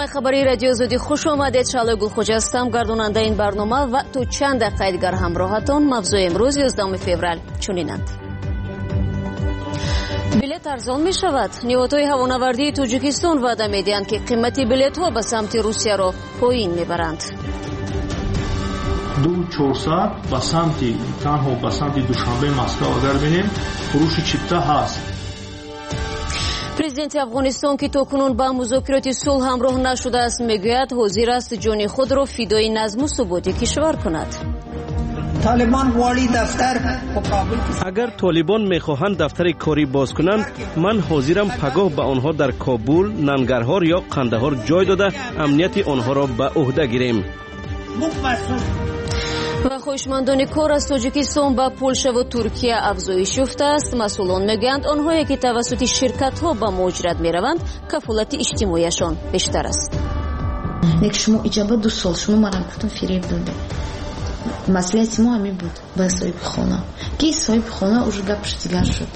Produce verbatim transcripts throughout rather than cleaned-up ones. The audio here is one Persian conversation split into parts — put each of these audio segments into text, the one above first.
خبری رادیو زودی خوش آمدید. شعله گلخوج هستم، گرداننده این برنامه و تو چند دقیقه دیگر همراهتان. موضوع امروز یازدهم فوریه چنینند: بلیط ارزان می شود. نیروهای هوانوردی تاجیکستان وعده می دهند که قیمت بلیط ها به سمت روسیه را پایین می برند. دو چهارصد به سمت تنها به سمت دوشنبه مسکو اگر بینیم فروش چیپتا هست. президенти афғонистон ки токунун ба музокироти сулҳ ҳамроҳ нашудааст мегӯяд ҳозир аст ҷони худро фидои назму суботи кишвар кунад. агар толибон мехоҳанд дафтари корӣ боз кунанд, ман ҳозирам пагоҳ ба онҳо дар кобул, нангарҳор ё қандаҳор ҷой дода амнияти онҳоро ба уҳда гирем. ва хоҳишмандони кор аз тоҷикистон ба полшаву туркия афзоиш ёфтааст. масъулон мегӯянд онҳое ки тавассути ширкатҳо ба муҳоҷират мераванд, кафолати иҷтимоияшон бештар аст. Lekin шумо иҷоба ду сол шумо манам гуфтам фиреб дода. Маслиҳати мо ҳамин буд ба соҳиби хона. Ки соҳиби хона уже гапш дигар шуд.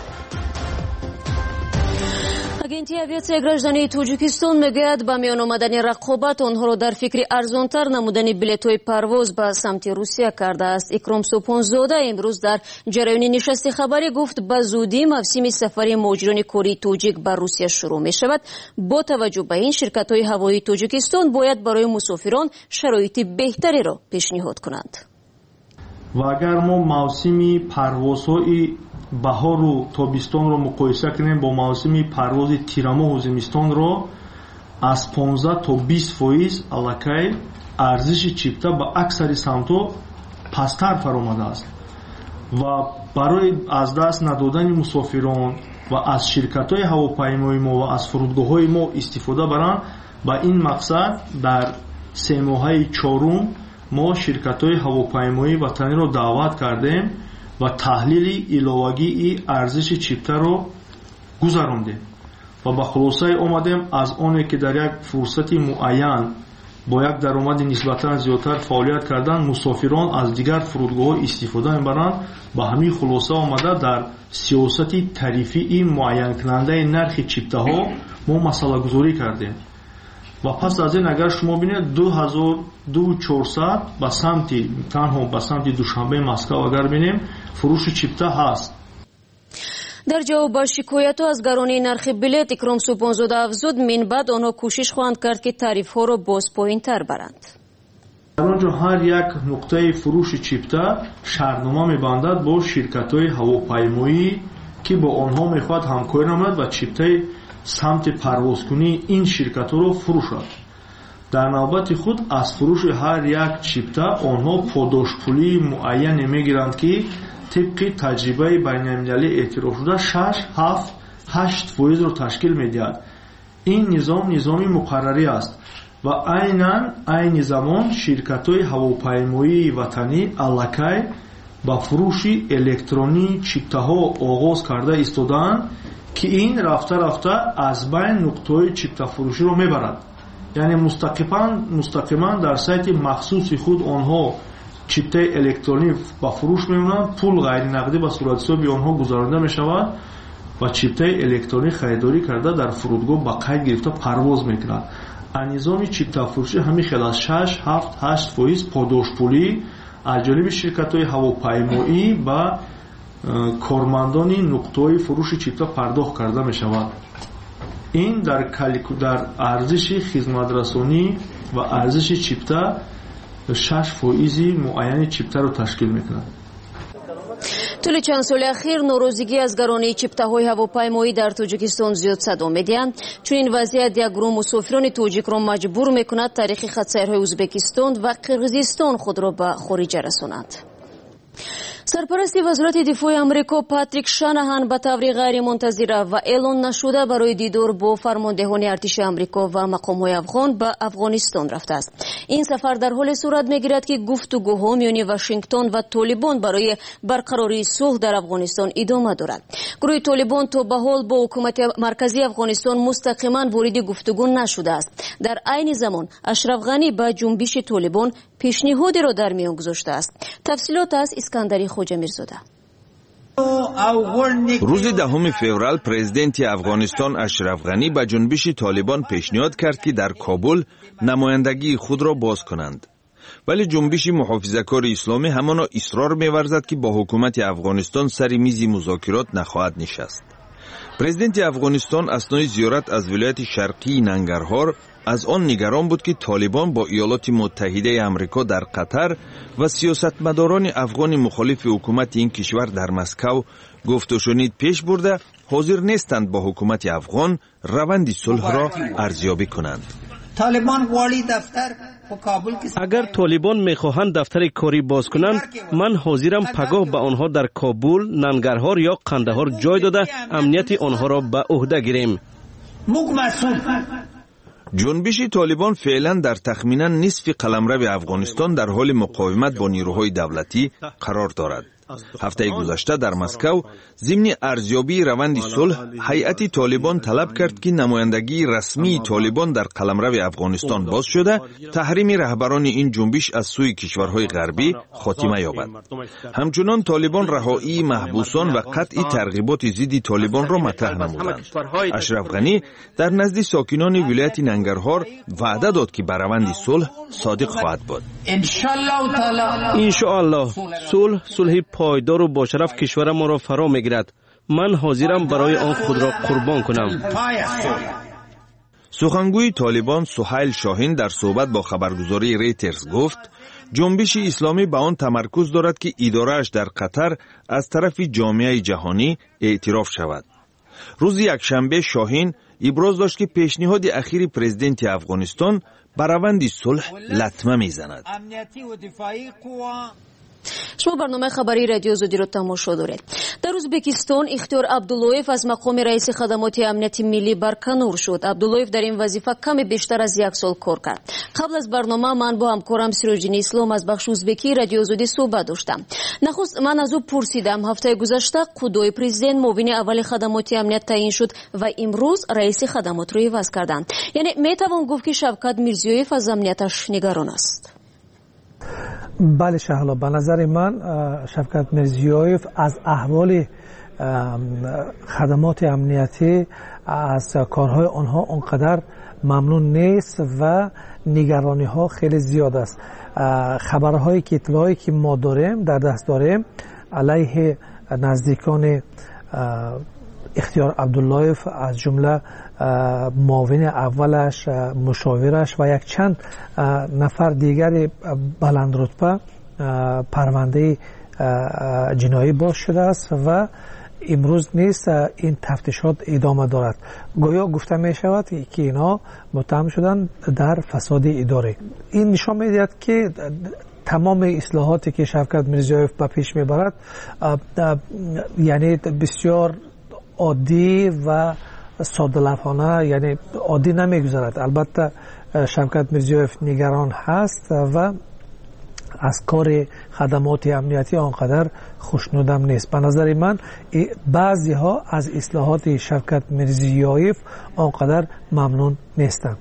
агентии авиатсияи граждании тоҷикистон мегӯяд ба миён омадани рақобат онҳоро дар фикри арзонтар намудани билетҳои парвоз ба самти русия кардааст. икром сӯпонзода имрӯз дар ҷараёни нишасти хабарӣ гуфт ба зудӣ мавсими сафари муҳоҷирони кории тоҷик ба русия шурӯъ мешавад. бо таваҷҷӯҳ ба ин ширкатҳои ҳавоии тоҷикистон бояд барои мусофирон шароити беҳтареро пешниҳод кунанд. ва агар мо мавсими парвозҳои баҳору тобистонро муқоиса кунем бо мавсими парвози тирамоҳу зимистонро аз понздаҳ то бист фоиз аллакай арзиши чипта ба аксари самтҳо пасттар фаромадааст ва барои аз даст надодани мусофирон ва аз ширкатҳои ҳавопаймои мо ва аз фурудгоҳҳои мо истифода баранд ба ин мақсад дар се моҳаи чорум мо ширкатҳои ҳавопаймоии ватаниро даъват кардем ва таҳлили иловагии арзиши чиптаро гузарондем ва ба хулосае омадем аз оне ки дар як фурсати муайян бо як даромади нисбатан зиёдтар фаъолият кардан мусофирон аз дигар фурудгоҳҳо истифода мебаранд, ба ҳамин хулоса омада дар сиёсати тарифии муайянкунандаи нархи чиптаҳо мо масъалагузорӣ кардем ва пас аз ин агар шумо бинед ду ҳазор ду чорсад ба самти танҳо ба самти душанбе Москва агар бинем фурӯши чипта ҳаст. дар ҷавоб ба шикоятҳо аз гаронии нархи билет икром сӯпонзода афзуд минбаъд онҳо кӯшиш хоҳанд кард ки тарифҳоро боз поинтар баранд. дар он ҷо ҳар як нуқтаи фурӯши чипта шартнома мебандад бо ширкатҳои ҳавопаймоӣ ки бо онҳо мехоҳад ҳамкорӣ намояд ва чиптаи самти парвозкунии ин ширкатҳоро фурӯшад. дар навбати худ аз фурӯши ҳар як чипта онҳо подошпулии муайяне мегиранд ки тибқи таҷрибаи байналмилалӣ эътирофшуда шаш ҳафт ҳашт фоизро ташкил медиҳад. ин низом низоми муқаррарӣ аст ва айнан айни замон ширкатҳои ҳавопаймоии ватанӣ аллакай ба фурӯши электронии чиптаҳо оғоз карда истодаанд ки ин рафта рафта аз байн нуқтаҳои чиптафурӯширо мебарад. яъне мустақиман мустақиман дар сайти махсуси худ онҳо чиптаи электронӣ ба фурӯш мемонанд, пул ғайринақдӣ ба суратҳисоби онҳо гузаронида мешавад ва чиптаи электронӣ харидорӣ карда дар фурудгоҳ ба қайд гирифта парвоз мекунад. аз низоми чиптафурӯшӣ ҳамин хел аз шаш ҳафт ҳашт фоиз подошпулӣ аз ҷониби ширкатҳои ҳавопаймоӣ ба кормандони нуқтаҳои фурӯши чипта пардохт карда мешавад. ин дар дар арзиши хизматрасонӣ ва арзиши чипта шаш фоизи муайяни чиптаро ташкил мекунад. طول چند سال اخیر ناراضگی از گرانی چیپتاهای هواپیمایی در تاجیکستان زیاد صدا می‌دهد. چون این وضعیت یک گروه مسافران تاجیک را مجبور می‌کند تاریخ خط‌سیرهای ازبکستان و قرقیزستان خود را به خارج رسانند. سرپرستی وزارت دفاع امریکا پاتریک شانهان به طور غیر منتظره و اعلان نشده برای دیدار با فرماندهان ارتش امریکا و مقام‌های افغان به افغانستان رفته است. این سفر در حال صورت می‌گیرد که گفتگوها میان واشنگتن و طالبان برای برقراری صلح در افغانستان ادامه دارد. گروه طالبان تا به حال با حکومت مرکزی افغانستان مستقیما وارد گفتگو نشده است. در عین زمان اشرف غنی به جنبش طالبان پیشنهادی را در میان گذاشته است. تفصیلات از اسکندری خوجا میرزاده. روز دهم فوریه پرزیدنت افغانستان اشرف غنی به جنبش طالبان پیشنهاد کرد که در کابل نمایندگی خود را باز کنند. ولی جنبش محافظه‌کار اسلامی همانا اصرار می‌ورزد که با حکومت افغانستان سر میز مذاکرات نخواهد نشست. پرزیدنت افغانستان اثنای زیارت از ولایت شرقی ننگرهار از آن نگران بود که طالبان با ایالات متحده آمریکا در قطر و سیاستمداران افغان مخالف حکومت این کشور در مسکو گفت و شنید پیش برده حاضر نیستند با حکومت افغان روند صلح را ارزیابی کنند. طالبان والی دفتر اگر طالبان میخواهند دفتر کاری باز کنند، من حاضرم پگاه به آنها در کابل، ننگرهار یا قندهار جای داده امنیت آنها را به عهده گیریم. جنبش طالبان فعلا در تخمینا نصف قلمرو افغانستان در حال مقاومت با نیروهای دولتی قرار دارد. هفته گذشته در مسکو ضمن ارزیابی روند صلح هیئت طالبان طلب کرد که نمایندگی رسمی طالبان در قلمرو افغانستان باز شده تحریم رهبران این جنبش از سوی کشورهای غربی خاتمه یابد. همچنان طالبان رهایی محبوسان و قطع ترغیبات ضد طالبان را مطرح نمودند. اشرف غنی در نزد ساکنان ولایت ننگرهار وعده داد که بر روند صلح صادق خواهد بود. ان شاء الله صلح صلح پایدار و با شرف کشور ما را فرا میگیرد. من حاضرم برای آن خود را قربان کنم. سخنگوی طالبان سهیل شاهین در صحبت با خبرگزاری ریترز گفت جنبش اسلامی به آن تمرکز دارد که اداره‌اش در قطر از طرف جامعه جهانی اعتراف شود. روز یکشنبه شاهین ابراز داشت که پیشنهاد اخیر پرزیدنت افغانستان بر روند صلح لطمه میزند. شما برنامه خبری رادیو زودی رو تماشا دارید. در ازبکستان اختیار عبداللهیف از مقام رئیس خدمات امنیت ملی برکنار شد. عبداللهیف در این وظیفه کمی بیشتر از یک سال کار کرد. قبل از برنامه من با همکارم سیروجین اسلام از بخش ازبکی رادیو زودی صحبت داشتم. نخست من از او پرسیدم هفته گذشته قدوی پرزیدنت معاون اول خدمات امنیت تعیین شد و امروز رئیس خدمات رو عوض کردند. یعنی میتوان گفت که شوکت میرزیویف از امنیتش نگران است. بله شهلا، به نظر من شوکت میرزیویف از احوال خدمات امنیتی از کارهای آنها اونقدر ممنون نیست و نگرانی ها خیلی زیاد است. خبرهایی که اطلاعی که ما داریم در دست داریم علیه نزدیکان اختیار عبداللهیف از جمله معاون اولش، مشاورش و یک چند نفر دیگر بلند رتبه پرونده جنایی باز شده است و امروز نیست این تفتیشات ادامه دارد. گویا گفته می شود که اینا متهم شدن در فساد اداره. این نشان می دهد که تمام اصلاحاتی که شوکت میرزیویف به پیش میبرد یعنی بسیار عادی و ساده لفظانه، یعنی عادی نمیگذرد. البته شوکت میرزیویف نگران هست و از کار خدمات امنیتی آنقدر خوشنودم نیست. به نظر من بعضی ها از اصلاحات شوکت میرزیویف آنقدر ممنون نیستند.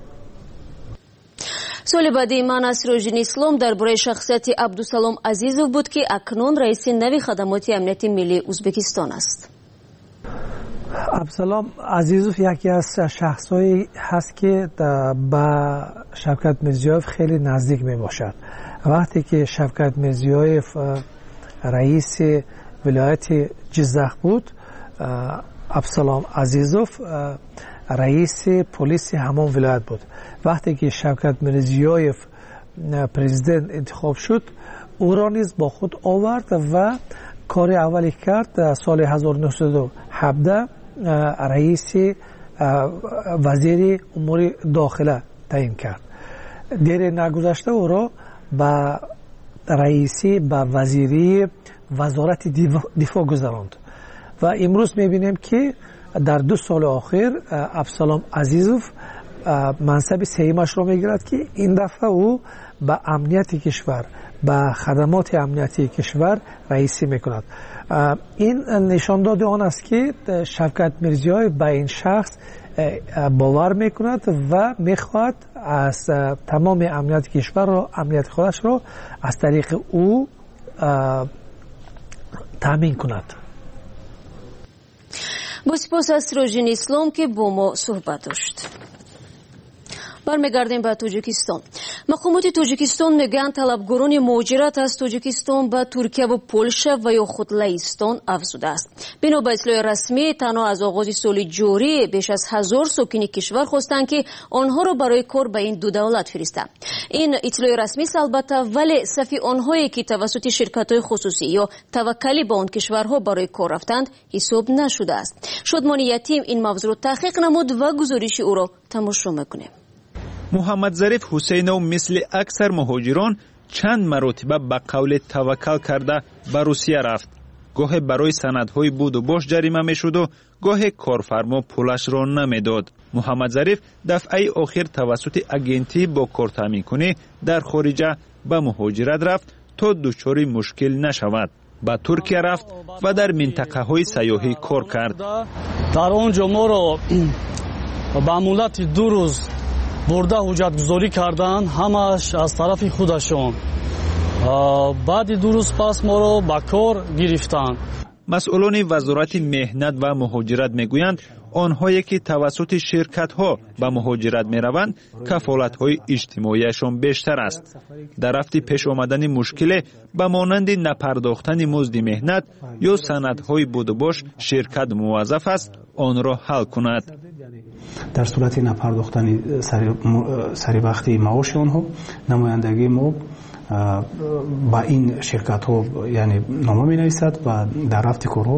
سوال بعدی من از سیروجین اسلام درباره شخصیت عبدالسلام عزیزوف بود که اکنون رئیس نوی خدمات امنیت ملی ازبکستان است. عبدالسلام عزیزوف یکی از شخصایی هست که با شوکت میرزیویف خیلی نزدیک می باشد. وقتی که شوکت میرزیویف رئیس ولایت جزخ بود، عبدالسلام عزیزوف رئیس پلیس همان ولایت بود. وقتی که شوکت میرزیویف پرزیدنت انتخاب شد، او را نیز با خود آورد و کار اولی کرد سال هزار و نهصد و هفده رئیس وزیر امور داخله تعیین کرد. دیر نگذشته او را به رئیسی به وزیری وزارت دفاع گذراند و امروز میبینیم که در دو سال آخر عبدالسلام عزیزوف منصب سیمش را میگیرد که این دفعه او به امنیت کشور، به خدمات امنیتی کشور رئیسی میکند. این نشان داده آن است که شوکت میرزیویف به این شخص باور میکند و میخواهد از تمام امنیت کشور را، امنیت خودش را از طریق او تامین کند. با سپاس از سراجدین اسلام که با ما صحبت داشت. برمیگردیم به تاجیکستان. مقامات تاجیکستان میگن طلبگاران مهاجرت از تاجیکستان به ترکیه و پولشا و یا خود لهستان افزوده است. بنا به اطلاع رسمی تنها از آغاز سال جاری بیش از هزار ساکن کشور خواستند که آنها را برای کار به این دو دولت فرستند. این اطلاع رسمی است البته، ولی صفی آنهایی که توسط شرکت‌های خصوصی یا توکلی به آن کشورها برای کار رفتند حساب نشده است. شادمان یتیم این موضوع را تحقیق نمود و گزارش او را تماشا می‌کنیم. محمد ظریف حسینов مثل اکثر مهاجران چند مرتبه به قول توکل کرده به روسیه رفت. گاه برای سندهای بود و باش جریمه میشد و گاه کارفرما پولش را نمیداد. محمد ظریف دفعه آخر توسط اگنتی با کار تامین کنی در خارجه به مهاجرت رفت تا دچار مشکل نشود. به ترکیه رفت و در منطقه های سیاحی کار کرد. در آنجا ما را به مدت دو روز برده حجت گذاری کردن، همش از طرف خودشان. بعد دو روز پس ما را به کار گرفتند. مسئولان وزارت مهنت و مهاجرت میگویند آنهایی که توسط شرکت ها به مهاجرت می روند کفالت های اجتماعیشان بیشتر است. در رفت پیش آمدن مشکل به مانند نپرداختن مزد مهنت یا سندهای بود و باش شرکت موظف است آن را حل کند. در صورت نپرداختن سری وقتی معاش آنها نمایندگی ما با این شرکت ها یعنی نامه می نویسد و در رفت کارها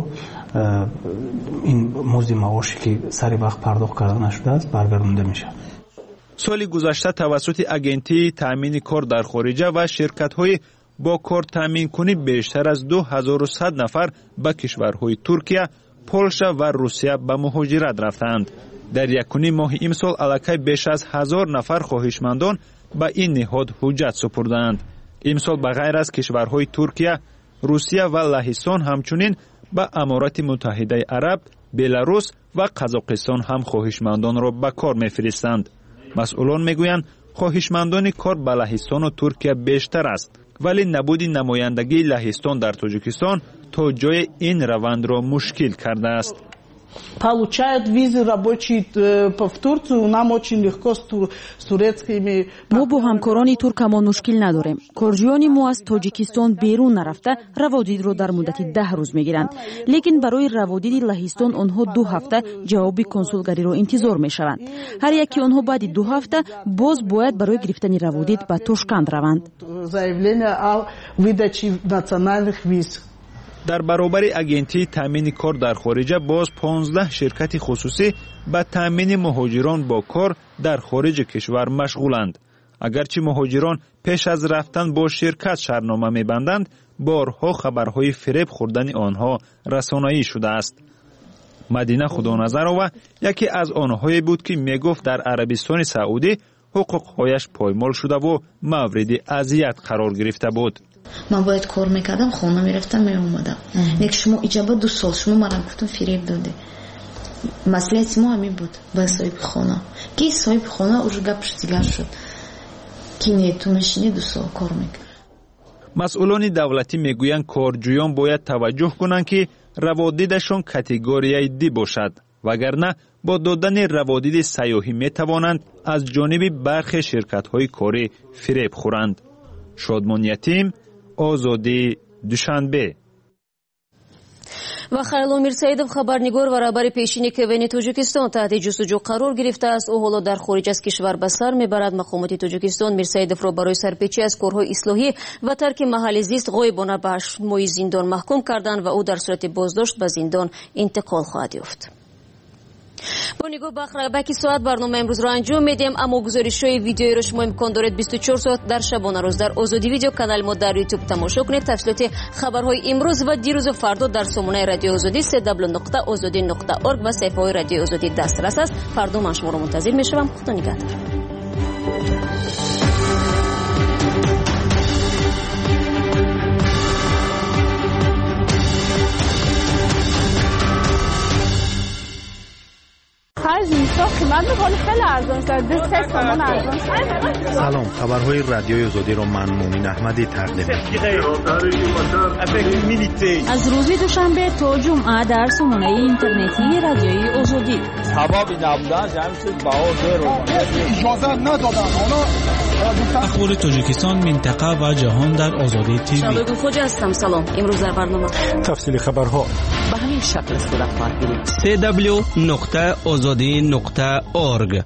این مزد معاشی که سری وقت پرداخت کرده نشده است برگردانده می شود. سال گذشته توسط اگنتی تامین کار در خارجه و شرکت های با کار تامین کنی بیشتر از دو هزار و صد نفر به کشورهای ترکیه، پولشا و روسیه به مهاجرت رفتند. در یکونی ماه امسال علاقه بیش از هزار نفر خواهشمندان به این نهاد حجت سپردند. امسال به غیر از کشورهای ترکیه، روسیه و لهستان همچنین به امارات متحده عرب، بلاروس و قزاقستان هم خواهشمندان را به کار می‌فرستند. مسئولان میگویند خواهشمندان کار به لهستان و ترکیه بیشتر است، ولی نبود نمایندگی لهستان در تاجیکستان تا جای این روند را مشکل کرده است. получают визы рабочие в Турцию, нам очень легко с турецкими. ما با همکاران ترکمان مشکل نداریم. کارجویان ما از تاجیکستان بیرون نرفته روادید را در مدت ده روز میگیرند، لیکن برای روادید لهستان آنها دو هفته جواب کنسولگری را انتظار میشوند. هر یکی آنها بعد دو هفته باز باید برای گرفتن روادید به تاشکند روند. заявление о выдаче национальных виз. در برابر اگنتی تامین کار در خارجه باز پانزده شرکت خصوصی به تامین مهاجران با کار در خارج کشور مشغولند. اگرچه مهاجران پیش از رفتن با شرکت شرطنامه می‌بندند، بارها خبرهای فریب خوردن آنها رسانه‌ای شده است. مدینه خدانظرова یکی از آنهایی بود که میگفت در عربستان سعودی حقوق‌هایش پایمال شده و مورد اذیت قرار گرفته بود. من باید کار میکردم، خانه میرفتم میومدم. یک شما ایجابه دو سال شما منم گفتم فریب داده. مسئله ما همین بود با صاحب خانه که صاحب خانه уже گپش دیگر شد که نه تو نشینی دو سال کار میکنه. مسئولان دولتی میگویند کارجویان باید توجه کنند که روادیدشان کاتگوریای دی باشد، وگرنه با دادن روادید سیاحی میتوانند از جانب برخی شرکت‌های کاری فریب خورند. شادمان یتیم، آزادی، دوشنبه. و خیرالله میرسایدов خبرنگار و رهبر پیشین کوین تاجیکستان تحت جستجو قرار گرفته است. او حالا در خارج از کشور به سر میبرد. مقامات تاجیکستان میرسایدov را برای سرپیچی از کارهای اصلاحی و ترک محل زیست غایبانه به هشت ماه زندان محکوم کردند و او در صورت بازداشت به زندان انتقال خواهد یافت. با نگاه به اخرابکی ساعت برنامه امروز را انجام میدیم، اما گزارش های ویدیویی را شما امکان دارید بیست و چهار ساعت در شبانه روز در آزادی ویدیو کانال ما در یوتیوب تماشا کنید. تفصیلات خبرهای امروز و دیروز و فردا در سامانه رادیو آزادی سه دبلیو نقطه آزادی نقطه اورگ و صفحه های رادیو آزادی دسترس است. فردا من شما را منتظر میشوم. خدا نگهدار. Каждый من می‌خوام خیلی ارزان شده سه تومن ارزان شده. سلام، خبرهای رادیوی آزادی را من مومن احمدی تقدیم می‌کنم. از روز دوشنبه تا جمعه در سامانه اینترنتی رادیوی آزادی. ثوابی نبودن جمعیت باور رو اجازه ندادن. اخبار تاجیکستان، منطقه و جهان در آزادی تیوی. شباب خوش هستم. سلام. امروز در برنامه تفصیل خبرها به همین شکل صورت خواهد گرفت. سی دبلیو نقطه آزادی نقطه اورگ.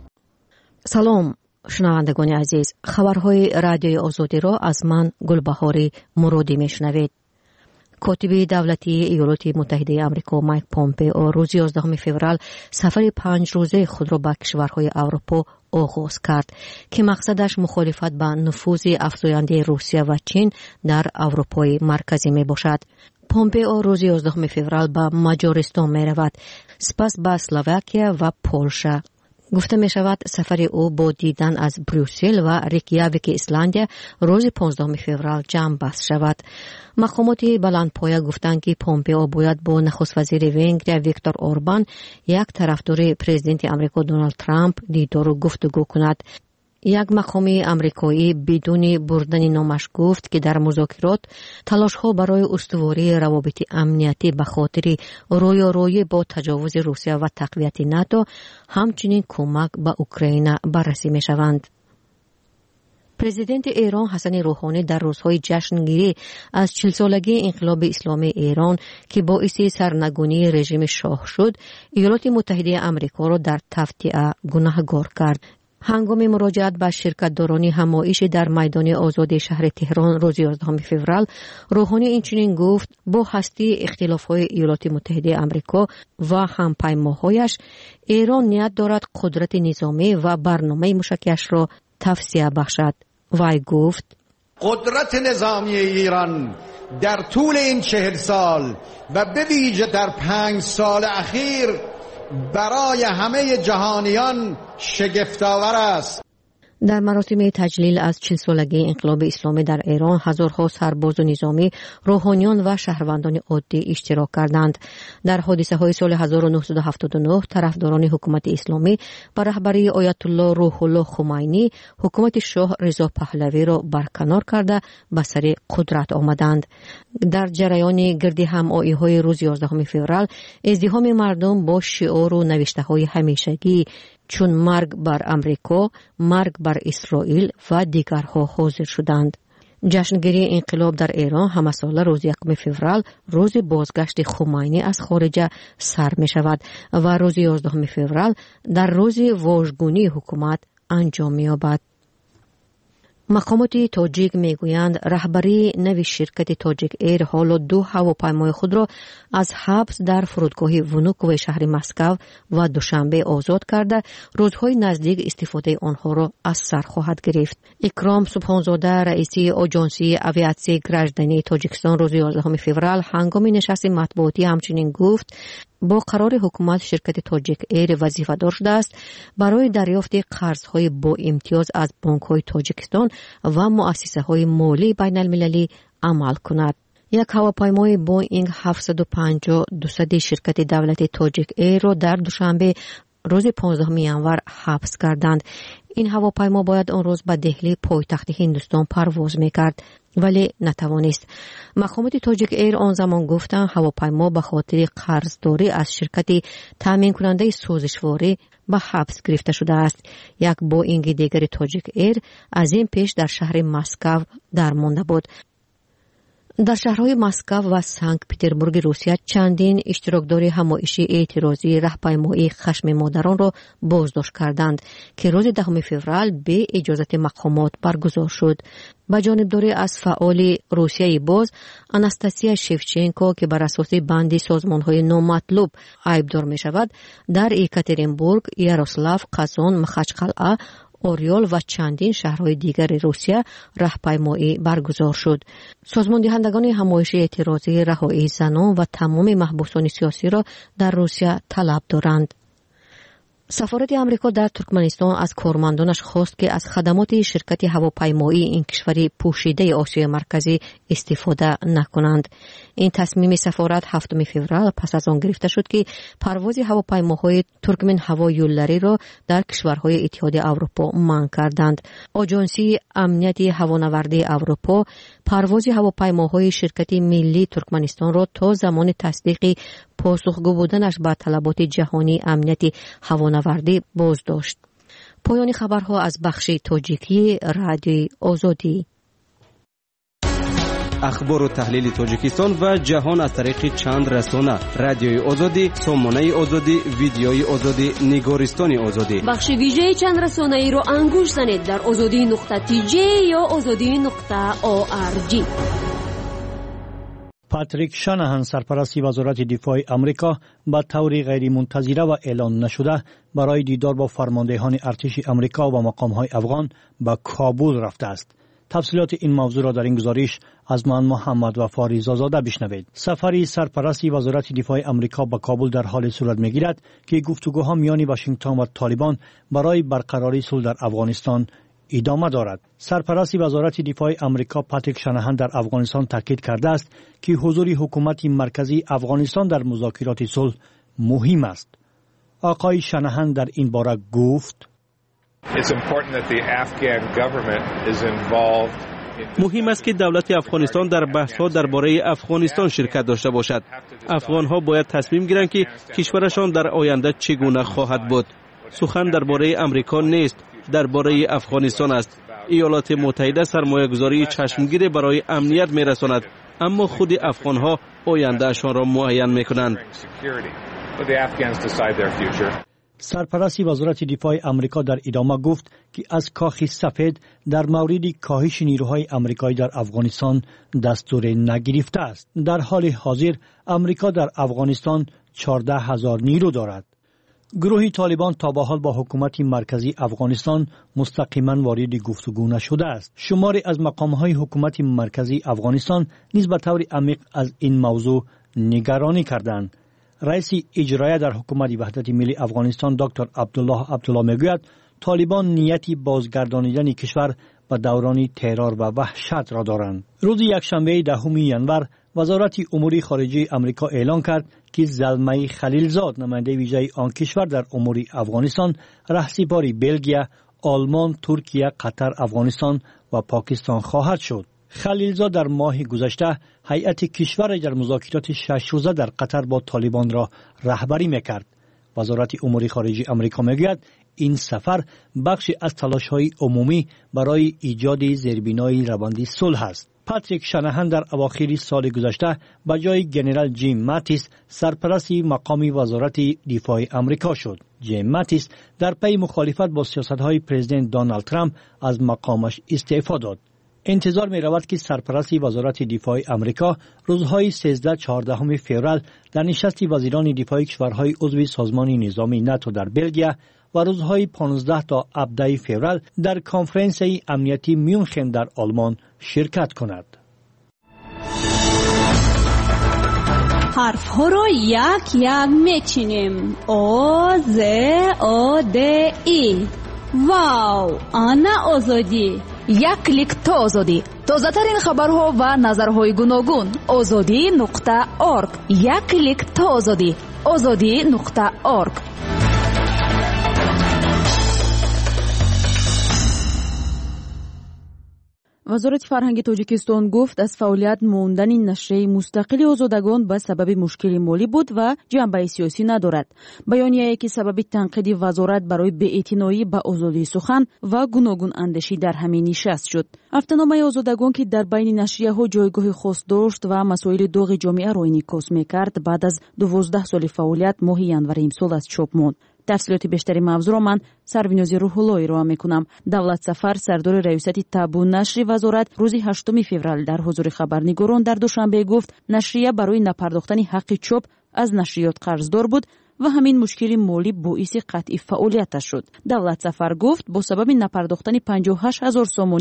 سلام شنوندگان عزیز، خبرهای رادیوی آزادی را از من گلبهاری مرادی میشنوید. کاتب دولتی ایالات متحده آمریکا مایک پومپئو روز یازدهم فوریه سفر پنج روزه خود را به کشورهای اروپا آغاز کرد که مقصدش مخالفت با نفوذ افزاینده روسیه و چین در اروپای مرکزی می باشد. پومپئو روز یازدهم فوریه به مجارستان می رود، سپس به اسلواکیه و پولشا. گفته می شود سفر او با دیدن از بروسل و ریکیاویک ایسلندیا روز پانزدهم فوریه جمع بست شود. مقامات بلندپایه گفتند که پومپئو باید با نخست وزیر ونگریا ویکتور اوربان، یک طرفدار پرزیدنت آمریکا دونالد ترامپ، دیدار و گفتگو کند. یک مقام آمریکایی بدون بردن نامش گفت که در مذاکرات تلاش‌ها برای استواری روابط امنیتی به خاطر رویارویی با تجاوز روسیه و تقویت ناتو همچنین کمک به اوکراین بررسی می‌شوند. پرزیدنت ایران حسن روحانی در روزهای جشنگیری از چهل سالگی انقلاب اسلامی ایران که باعث سرنگونی رژیم شاه شد، ایالات متحده آمریکا را در تفتیه گناهکار کرد. هنگام مراجعت به شرکت‌داران همایش در میدان آزاد شهر تهران روز یازدهم فوریه، روحانی اینچنین گفت: با هستی اختلاف‌های ایالات متحده آمریکا و همپیماهایش، ایران نیت دارد قدرت نظامی و برنامه مشکلش را توسعه بخشد. وی گفت: قدرت نظامی ایران در طول این چهل سال و به ویژه در پنج سال اخیر برای همه جهانیان شگفت‌آور است. در مراسم تجلیل از چهل سالگی انقلاب اسلامی در ایران هزارها سرباز و نظامی، روحانیان و شهروندان عادی اشتراک کردند. در حادثه های سال هزار و نهصد و هفتاد و نه طرفداران حکومت اسلامی با رهبری آیت الله روح الله خمینی حکومت شاه رضا پهلوی را برکنار کرده به سر قدرت آمدند. در جریان گرد همایی های روز یازدهم فوریه ازدحام مردم با شعار و نوشته های همیشگی چون مرگ بر امریکا، مرگ بر اسرائیل و دیگرها حاضر شدند. جشنگیری انقلاب در ایران همه ساله روز یکم فوریه روز بازگشت خمینی از خارج سر می شود و روز یازدهم فوریه در روز واژگونی حکومت انجام می یابد. مقامات تاجیک میگویند رهبری نوی شرکت تاجیک ایر حالا دو هواپیمای خود را از حبس در فرودگاه ونوکوی شهر مسکو و دوشنبه آزاد کرده، روزهای نزدیک استفاده آنها را از سر خواهد گرفت. اکرام سبحانزاده رئیس آژانسی آویاسیون گراژدانی تاجیکستان روز یازدهم فوریه هنگام نشست مطبوعاتی همچنین گفت: با قرار حکومت شرکت تاجیک ایر وظیفه دار شده است برای دریافت قرضهای با امتیاز از بانک‌های تاجیکستان و مؤسسه‌های مالی بین المللی عمل کند. یک هواپیمای بوئینگ هفتصد و پنجاه دویست شرکت دولتی تاجیک ایر را در دوشنبه روز پانزدهم ژانویه حبس کردند. این هواپیما باید آن روز به دهلی پایتخت هندوستان پرواز می‌کرد ولی نتوانست. مقامات تاجیک ایر آن زمان گفتند هواپیما به خاطر قرضداری از شرکت تامین کننده سوزشواری به حبس گرفته شده است. یک بوئینگ دیگر تاجیک ایر از این پیش در شهر مسکو درمانده بود. در شهرهای مسکو و سنت پترزبورگ روسیه چندین اشتراکدار همایشی اعتراضی راهپیمایی خشم مادران را بازداشت کردند که روز دهم فوریه به اجازت مقامات برگزار شد. با جانبداری از فعال روسیه باز آناستاسیا شفچنکو که بر اساس بند سازمان‌های نامطلوب عیبدار می‌شود، در یکاترینبورگ، یاروسلاو، قزان، مخچقلعه، اوریول و چندین شهرهای دیگر روسیه راهپیمایی برگزار شد. سازمان دهندگان همایش اعتراضی رهایی زنان و تمام محبوسان سیاسی را در روسیه طلب دارند. سفارت آمریکا در ترکمنستان از کارمندانش خواست که از خدمات شرکت هواپیمایی این کشور پوشیده آسیای مرکزی استفاده نکنند. این تصمیم سفارت هفتم فوریه پس از آن گرفته شد که پرواز هواپیماهای ترکمن هوایولری را در کشورهای اتحاد اروپا منع کردند. آژانسی امنیت هوانوردی اروپا پرواز هواپیماهای شرکت ملی ترکمنستان را تا زمان تصدیق پاسخگو بودنش به طلبات جهانی امنیت هوانوردی باز داشت. پایان خبرها از بخش تاجیکی رادیوی آزادی. اخبار و تحلیل تاجیکستان و جهان از طریق چند رسانه: رادیوی آزادی، سامانه آزادی، ویدیوی آزادی، نگارستان آزادی. بخش ویژه چند رسانه ای رو انگوش زنید در آزادی نقطه تی جی یا آزادی نقطه او آر جی. پاتریک شانهان سرپرست وزارت دفاع آمریکا با طور غیر منتظره و اعلان نشده برای دیدار با فرماندهان ارتش آمریکا و مقام‌های افغان به کابل رفته است. تفصیلات این موضوع را در این گزارش از من محمد وفا رضازاده بشنوید. سفری سرپرست وزارت دفاع آمریکا به کابل در حال صورت می‌گیرد که گفتگوها میان واشنگتن و طالبان برای برقراری صلح در افغانستان ادامه دارد. سرپرست وزارت دفاع آمریکا پاتریک شانهان در افغانستان تاکید کرده است که حضور حکومت مرکزی افغانستان در مذاکرات صلح مهم است. آقای شانهان در این باره گفت: مهم است که دولت افغانستان در بحث‌ها درباره افغانستان شرکت داشته باشد. افغان‌ها باید تصمیم گیرند که کشورشان در آینده چگونه خواهد بود. سخن درباره امریکا نیست، درباره افغانستان است. ایالات متحده سرمایه‌گذاری چشمگیر برای امنیت می‌رساند، اما خود افغان‌ها آینده‌شان را معین می‌کنند. سرپرست وزارت دفاع آمریکا در ادامه گفت که از کاخ سفید در مورد کاهش نیروهای آمریکایی در افغانستان دستور نگرفته است. در حال حاضر آمریکا در افغانستان چهارده هزار نیرو دارد. گروه طالبان تا به حال با حکومت مرکزی افغانستان مستقیما وارد گفتگو نشده است. شماری از مقام‌های حکومت مرکزی افغانستان نیز به طور عمیق از این موضوع نگرانی کردند. رئیس اجرایی در حکومت وحدت ملی افغانستان دکتر عبدالله عبدالله میگوید طالبان نیتی بازگردانیدن کشور به دوران ترور و وحشت را دارند. روز یکشنبه دهم ژانویه وزارت امور خارجه آمریکا اعلان کرد که زلمه خلیلزاد نماینده ویژه آن کشور در امور افغانستان رهسپار بلژیم، آلمان، ترکیه، قطر، افغانستان و پاکستان خواهد شد. خلیلزاد در ماه گذشته هیئت کشور در مذاکرات شش روزه در قطر با طالبان را رهبری میکرد. وزارت امور خارجه آمریکا میگوید این سفر بخشی از تلاش‌های عمومی برای ایجاد زیربنای روند صلح است. پاتریک شانهان در اواخر سال گذشته به جای جنرال جیم ماتیس سرپرست مقام وزارت دفاع آمریکا شد. جیم ماتیس در پی مخالفت با سیاست‌های پرزیدنت دونالد ترامپ از مقامش استعفا داد. انتظار می رود که سرپرست وزارت دفاع آمریکا روزهای سیزده چهاردهم فوریه در نشست وزیران دفاع کشورهای عضو سازمان نظامی ناتو در بلژیم و روزهای پانزده تا هفده فوریه در کنفرانس امنیتی میونخن در آلمان شرکت کند. حرف ها رو یک یک میچینیم. او ز او د ای. واو، آنا آزادی. یک کلیک تا آزادی. تازه ترین خبرها و نظرهای گوناگون. آزادی نقطه اورگ. یک کلیک تا آزادی. آزادی نقطه اورگ. وزارت فرهنگ تاجیکستان گفت از فعالیت ماندن نشریه مستقل آزادگان به سبب مشکل مالی بود و جنبه سیاسی ندارد. بیانیه‌ای که سبب تنقید وزارت برای بی‌اعتنایی به آزادی سخن و گوناگون اندیشی در همین نشست شد. هفته‌نامه آزادگان که در بین نشریه‌ها جایگاه خاص داشت و مسائل داغ جامعه را انعکاس می‌کرد بعد از دوازده سال فعالیت ماه ژانویه امسال از چاپ ماند. تفصیلات بیشتری موضوع را من سرویناز روح‌الله ارائه می‌کنم. دولت سفر سردار ریاست تابع نشر وزارت روز هشتم فوریه در حضور خبرنگاران در دوشنبه گفت نشریه برای نپرداختن حق چاپ از نشریات قرضدار بود و همین مشکل مالی باعث قطع فعالیتش شد. دولت سفر گفت با سبب نپرداختن پنجاه و هشت هزار سامانی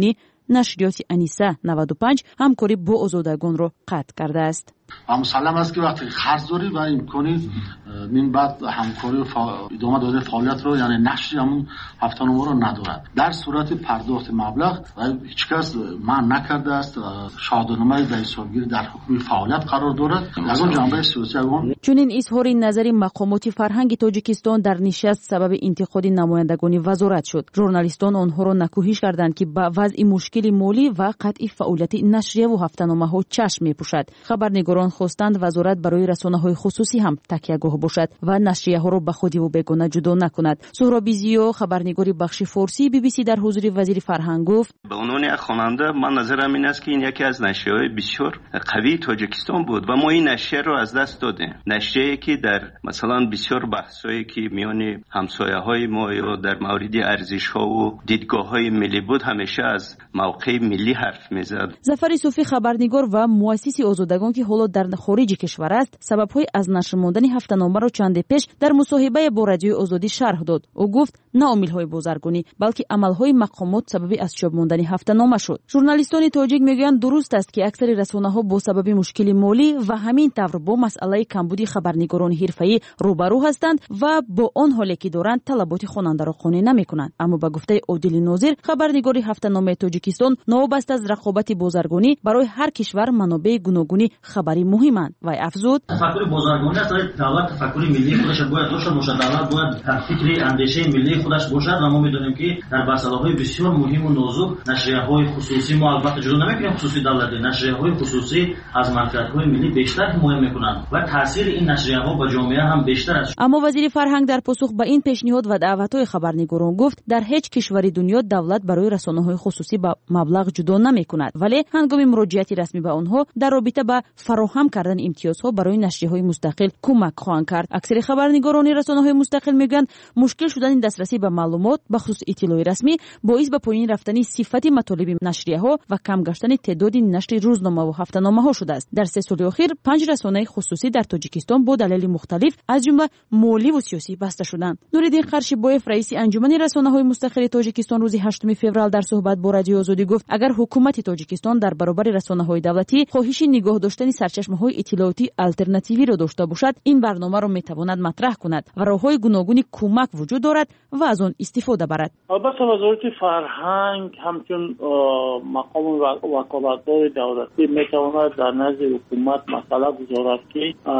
نشریات انیسه نود و پنج همکاری با آزادگان را قطع کرده است. و مسلم است که وقتی خرج داری و امکانی من بعد همکاری و فا... ادامه داده فعالیت رو یعنی نشر همون هفته‌نامه رو ندارد. در صورت پرداخت مبلغ هیچ کس منع نکرده است شهادتنامه در حسابگیری در حکم فعالیت قرار دارد. از اون جنبه سیاسی اون چنین اظهار نظر مقامات فرهنگ تاجیکستان در نشست سبب انتقاد نمایندگان وزارت شد. ژورنالیستان آنها را نکوهش کردند که با وضع مشکل مالی و قطع فعالیت نشریه و هفته‌نامه ها چشم می‌پوشد. خبرنگاران خواستند وزارت برای رسانه‌های خصوصی هم تکیهگاه باشد و نشریه ها را به خودی و بیگانه جدا نکند. سهراب زیا خبرنگار بخش فارسی بی بی سی در حضور وزیر فرهنگ گفت: به عنوان یک خواننده من نظرم این است که این یکی از نشریه‌های بسیار قوی تاجیکستان بود و ما این نشریه رو از دست دادیم. نشریه‌ای که در مثلا بسیار بحثایی که میان همسایه‌های ما یا در مورد ارزش‌ها و دیدگاه‌های ملی بود همیشه از موقع ملی حرف می‌زد. ظفر صوفی خبرنگار و مؤسس آزادگان که حالا در خارج کشور است سبب‌های از نشر ماندن هفته‌نامه را چند پیش در مصاحبه با رادیوی آزادی شرح داد. او گفت نه عامل‌های بازرگانی بلکه عمل‌های مقامات سبب از چاپ ماندن هفته‌نامه شد. ژورنالیستان تاجیک میگویند درست است که اکثر رسانه‌ها با سبب مشکل مالی و همین طور با مسئله کمبود خبرنگاران حرفه‌ای روبرو هستند و با آن حالی که دارند طلبات خواننده را قانع نمی‌کنند. اما به گفته عادل ناظر خبرنگار هفته‌نامه تاجیکستان نوابسته از رقابت بازرگانی برای هر کشور منابع گوناگونی خبری مهمند و افزود تفکر بازرگانی است. دولت تفکر ملی خودش باید داشته باشد. دولت باید فکر اندیشه ملی خودش باشد و ما می‌دونیم که در مسائل‌های بسیار مهم و نازک نشریه‌های خصوصی ما البته جدا نمی‌کنیم خصوصی دولتی نشریه‌های خصوصی از منفعت‌های ملی بیشتر حمایت می‌کنند و تاثیر این نشریه‌ها با جامعه هم بیشتر است. اما وزیر فرهنگ در پاسخ به این پیشنهاد و دعوت‌های خبرنگاران گفت در هیچ کشوری دنیا دولت برای رسانه‌های خصوصی با مبلغ جدا نمی‌کند ولی هنگام مراجعت رسمی به آنها در رابطه با فراهم کردن امتیازها برای نشریه‌های مستقل کمک خواهند کرد. اکثر خبرنگاران رسانه‌های مستقل میگن مشکل شدن دسترسی به معلومات به خصوص اطلاع رسمی باعث به پایین رفتن صفت مطالب نشریه‌ها و کم گشتن تعداد نشر روزنامه و هفته‌نامه‌ها شده است. در سه سال اخیر پنج رسانه خصوصی در تاجیکستان با دلایل مختلف از جمله مالی و سیاسی بسته شدند. نوریدین قرشیبایف رئیس انجمن رسانه‌های مستقل تاجیکستان روز هشتم فوریه در صحبت با رادیو آزادی گفت اگر حکومت تاجیکستان در برابر رسانه‌های دولتی خواهش نگاه داشتن سرچشمه‌های اطلاعاتی آلترناتیوی را داشته باشد این برنامه را می‌تواند مطرح کند و راه‌های گوناگون کمک وجود دارد و از آن استفاده برد. البته وزارت فرهنگ همچون مقام وکالتدار دولتی می‌تواند در نزد حکومت مسئله گذارد که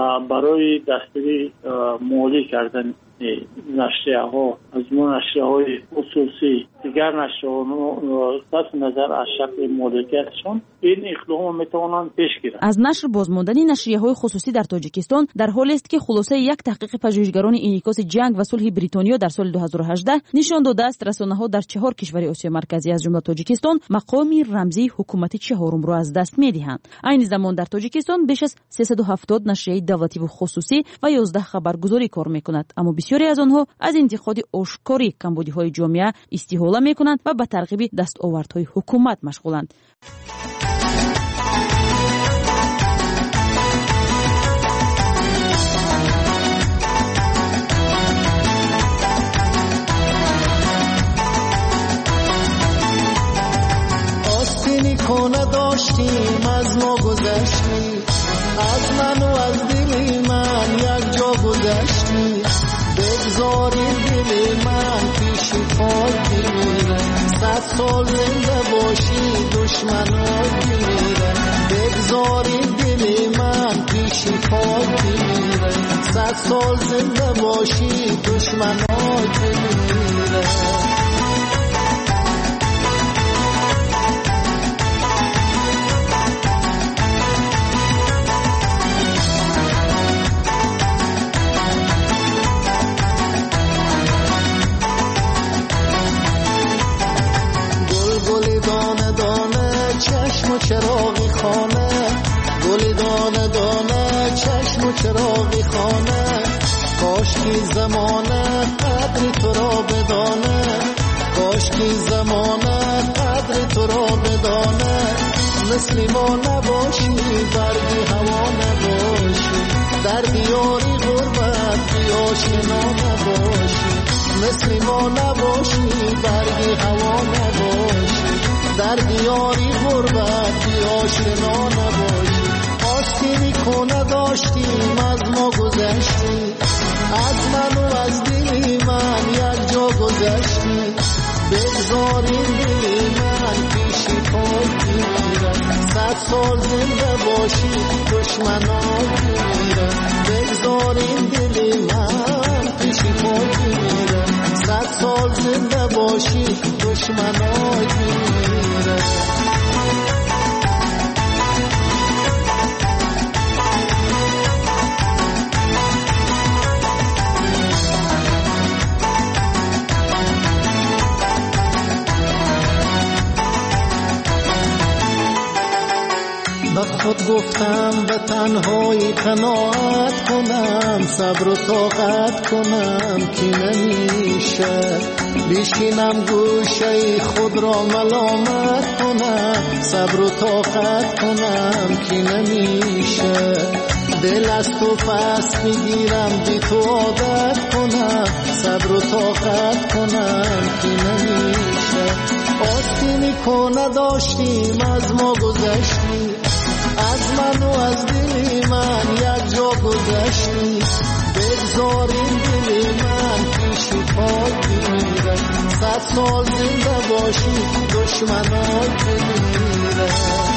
برای دستگیری مالی کردن نشریه‌ها از ما نشریه‌های خصوصی دیگر نشریه‌ها صرف نظر از شکل مالکیتشان این اقدام میتوانند پیش گیرند. از نشر بازماندن نشریه‌های خصوصی در تاجیکستان در حالی است که خلاصه یک تحقیق پژوهشگران انعکاس جنگ و صلح بریتانیا در سال دو هزار و هجده نشان داده است رسانه‌ها در چهار کشور آسیا مرکزی از جمله تاجیکستان مقامی رمزی حکومت چهارم را از دست می‌دهند. این زمان در تاجیکستان بیش از سیصد و هفتاد نشریه دولتی و خصوصی و یازده خبرگزاری کار می‌کند اما بسیاری از آنها از انتقاد آشکاری کمبودی‌های جامعه استحاله می‌کنند و به ترغیب دستاوردهای حکومت مشغولند. آستینی کنه داشتیم از ما گذشتی از من و از دلی من یک جا گذشتی بگذاری دلی من پیشی پای میره صد سال زنده باشی دشمنات میره بگذاری دلی من پیشی پای میره صد سال زنده باشی دشمنات میره. چراغی خانه گل دانه دانه چشم و چراغی خانه کاش کی زمانه قدر تو را بدانه کاش کی زمانه قدر تو را بدانه مثل ما نباشی برگی هوا نباشی در دیاری غربت بیاشنا نباشی مثل ما نباشی برگی هوا نباشی در دیاری غربت بی آشنا نباشی. آستینی کنه داشتیم از ما گذشتی، از من و از دلی من یک جا گذشتی. بگذاریم دلی من پیشی پای میرم، صد سال زنده باشی دشمنات میرم. بگذاریم دلی من پیشی پای میرم، صد سال زنده باشی دشمنات میرم. به خود گفتم به تنهایی قناعت کنم، صبر و طاقت کنم که نمیشه. بشینم گوشه خود را ملامت کنم، صبر و طاقت کنم که نمیشه. دل از تو پس میگیرم بی تو عادت کنم، صبر و طاقت کنم که نمیشه. آستینی کنه داشتیم از ما گذشتی، از من و از دلی من یک جا گذشتی. بگذاریم دلی من پیشی پای میرم، صد سال زنده باشی دشمنات میرم.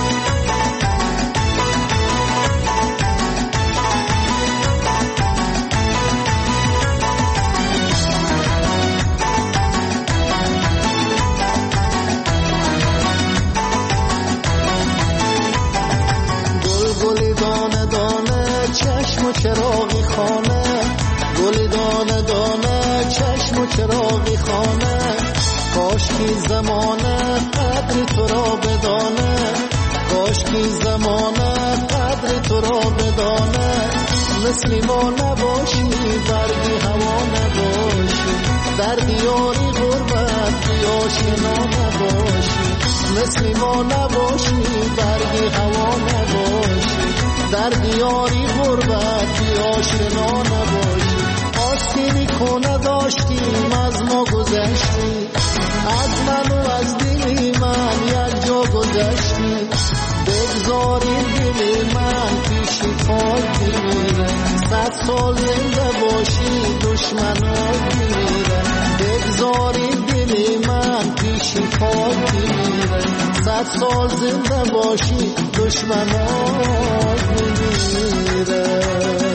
چشم و چراغی خانه، گل دانه دانه چشم و چراغی خانه. کاش کی زمانه قدر تو را بدانه، کاش کی زمانه قدر تو را بدانه. مثل ما نباشی برگی هوا نباشی، در دیاری غربت بی آشنا نباشی. مثل ما نباشی برگی هوا نباشی، در دیاری غربت بی آشنا نباشی. آستینی کنه داشتیم از ما گذشتی، از من و از دلی من یک جا گذشتی. بگذاریم دلی من پیشی پای میره، صد سال زنده باشی دشمنات میره. بگذاریم دلی من پیشی پای میره، صد سال زنده باشی دشمنات میره.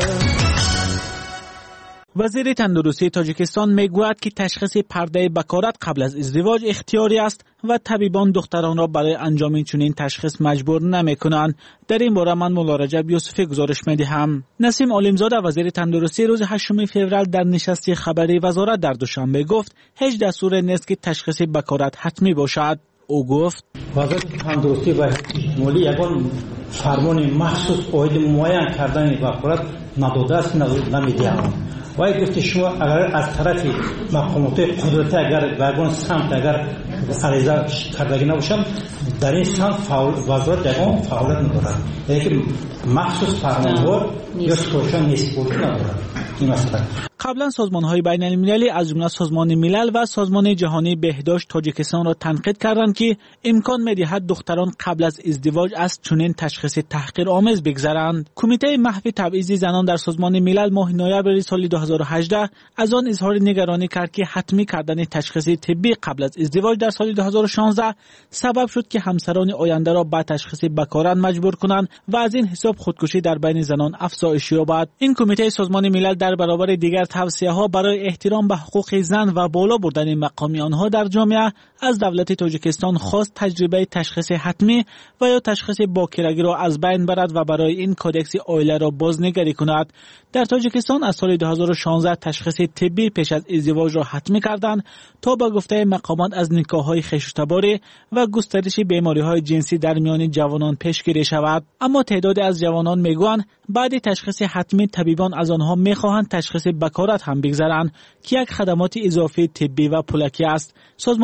وزیر تندرستی تاجیکستان میگوید که تشخیص پرده بکارت قبل از ازدواج اختیاری است و طبیبان دختران را برای انجام چنین تشخیص مجبور نمی‌کنند. در این باره من مولا رجب یوسفی گزارش می‌دهم. نسیم عالمزاده وزیر تندرستی روز هشتم فوریه در نشست خبری وزارت در دوشنبه گفت هیچ دستور نیست که تشخیص بکارت حتمی باشد. او گفت وزارت تندرستی و مالی یگان فرمان مخصوص اوید معین کردن بکارت نداده است، نمی‌دهند. وای گفت شما اگر از طرف مقامات قدرتی اگر واگن سمت اگر عریضه کردگی نباشم در این سمت فعال وزارت یگان فعالیت ندارد، یعنی که مخصوص فرمانبر یا سوشان نیست بود ندارد. این مسئله قبلا سازمان‌های بین‌المللی از جمله سازمان ملل و سازمان جهانی بهداشت تاجیکستان را تنقید کردند که امکان می‌دهد دختران قبل از ازدواج از چنین تشخیص تحقیرآمیز بگذرند. کمیته محو تبعیض زنان در سازمان ملل ماه نوامبر سال دو هزار و هجده از آن اظهار نگرانی کرد که حتمی کردن تشخیص طبی قبل از ازدواج در سال دو هزار و شانزده سبب شد که همسران آینده را به تشخیص بکارت مجبور کنند و از این حساب خودکشی در بین زنان افزایش یابد. این کمیته سازمان ملل در برابر دیگر توصیه‌ها برای احترام به حقوق زن و بالا بردن مقام آنها در جامعه از دولت تاجیکستان خواست تجربه تشخیص حتمی و یا تشخیص باکرگی را از بین برد و برای این کودکس عائله را بازنگری کند. در تاجیکستان از سال دو هزار و شانزده تشخیص طبی پیش از ازدواج را حتمی کردند تا به گفته مقامات از نکاح‌های خشونت‌باری و گسترش بیماری‌های جنسی در میان جوانان پیشگیری شود. اما تعدادی از جوانان میگویند بعد تشخیص حتمی طبیبان از آنها میخواهند تشخیص بکارت هم بگذارند که یک خدمات اضافی طبی و پولکی است. سازمان جهانی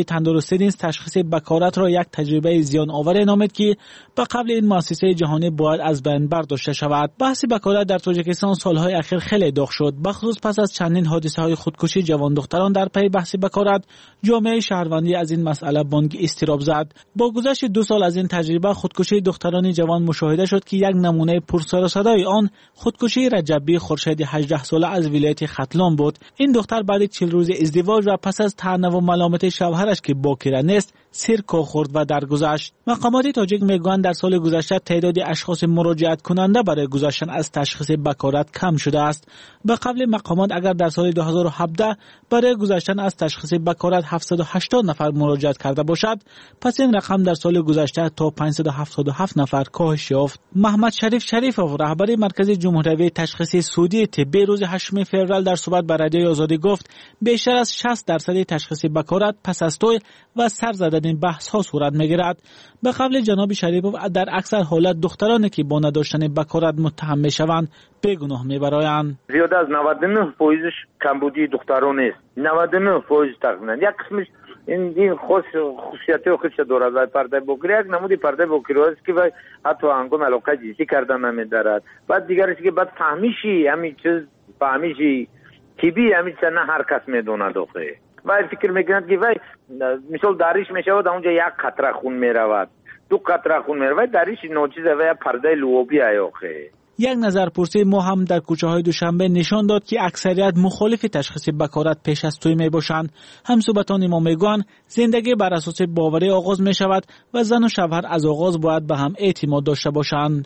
جهانی تندرستی نیز تشخیص بکارت را یک تجربه زیان آور نامید که به قبل این مؤسسه جهانی باید از بین برداشته شود. بحث بکارت در تاجیکستان سالهای اخیر خیلی داغ شد، بخصوص پس از چندین حادثه های خودکشی جوان دختران. در پی بحث بکارت جامعه شهروندی از این مسئله بانگ اضطراب زد. با گذشت دو سال از این تجربه خودکشی دختران جوان مشاهده شد که یک نمونه پرسر و صدای آن خودکشی رجبی خورشید هجده ساله از ولایت ختلان بود. این دختر بعد چهل روز ازدواج و پس از طعنه و ملامت شوهرش که باکره نیست سرکا خورد و درگذشت. مقامات تاجیک میگویند در سال گذشته تعداد اشخاص مراجعت کننده برای گذشتن از تشخیص بکارت کم شده است. به قبل مقامات اگر در سال دو هزار و هفده برای گذشتن از تشخیص بکارت هفتصد و هشتاد نفر مراجعت کرده باشد، پس این رقم در سال گذشته تا پانصد و هفتاد و هفت نفر کاهش یافت. محمد شریف شریفوف رهبر مرکز جمهوری تشخیص سعودی طبی روز هشتم فوریه در صحبت با رادیوی آزادی گفت بیشتر از شصت درصد تشخیص بکارت پس از توی و سر زدن بحث ها صورت میگیرد. به قبل جناب شریفوف در اکثر حالت دخترانی که با نداشتن بکارت متهم میشوند بیگناه میبرایند. زیاد از نود و نه درصدش کمبودی دختران است. نود و نه درصد تقریبا یک قسمش این این خاص خصوصیتی و خودش دارد و پرده بکری یک نمودی پرده بکری است که حتی هنگام علاقه جنسی کردن نمیدارد. بعد دیگرش که بعد فهمیشی همین چیز فهمیشی طبیعی همین چیز نه هر کس میدونه داخل و فکر میکنند که وای مثال داریش میشود اونجا یک قطره خون میرود دو قطره خون میرود داریش ناچیزه و پرده لوبی ایاخه. یک نظرپرسی ما هم در کوچه های دوشنبه نشان داد که اکثریت مخالف تشخیص بکارت پیش از توی می باشند. همصحبتان ما میگویند زندگی بر اساس باوری آغاز می شود و زن و شوهر از آغاز باید به هم اعتماد داشته باشند.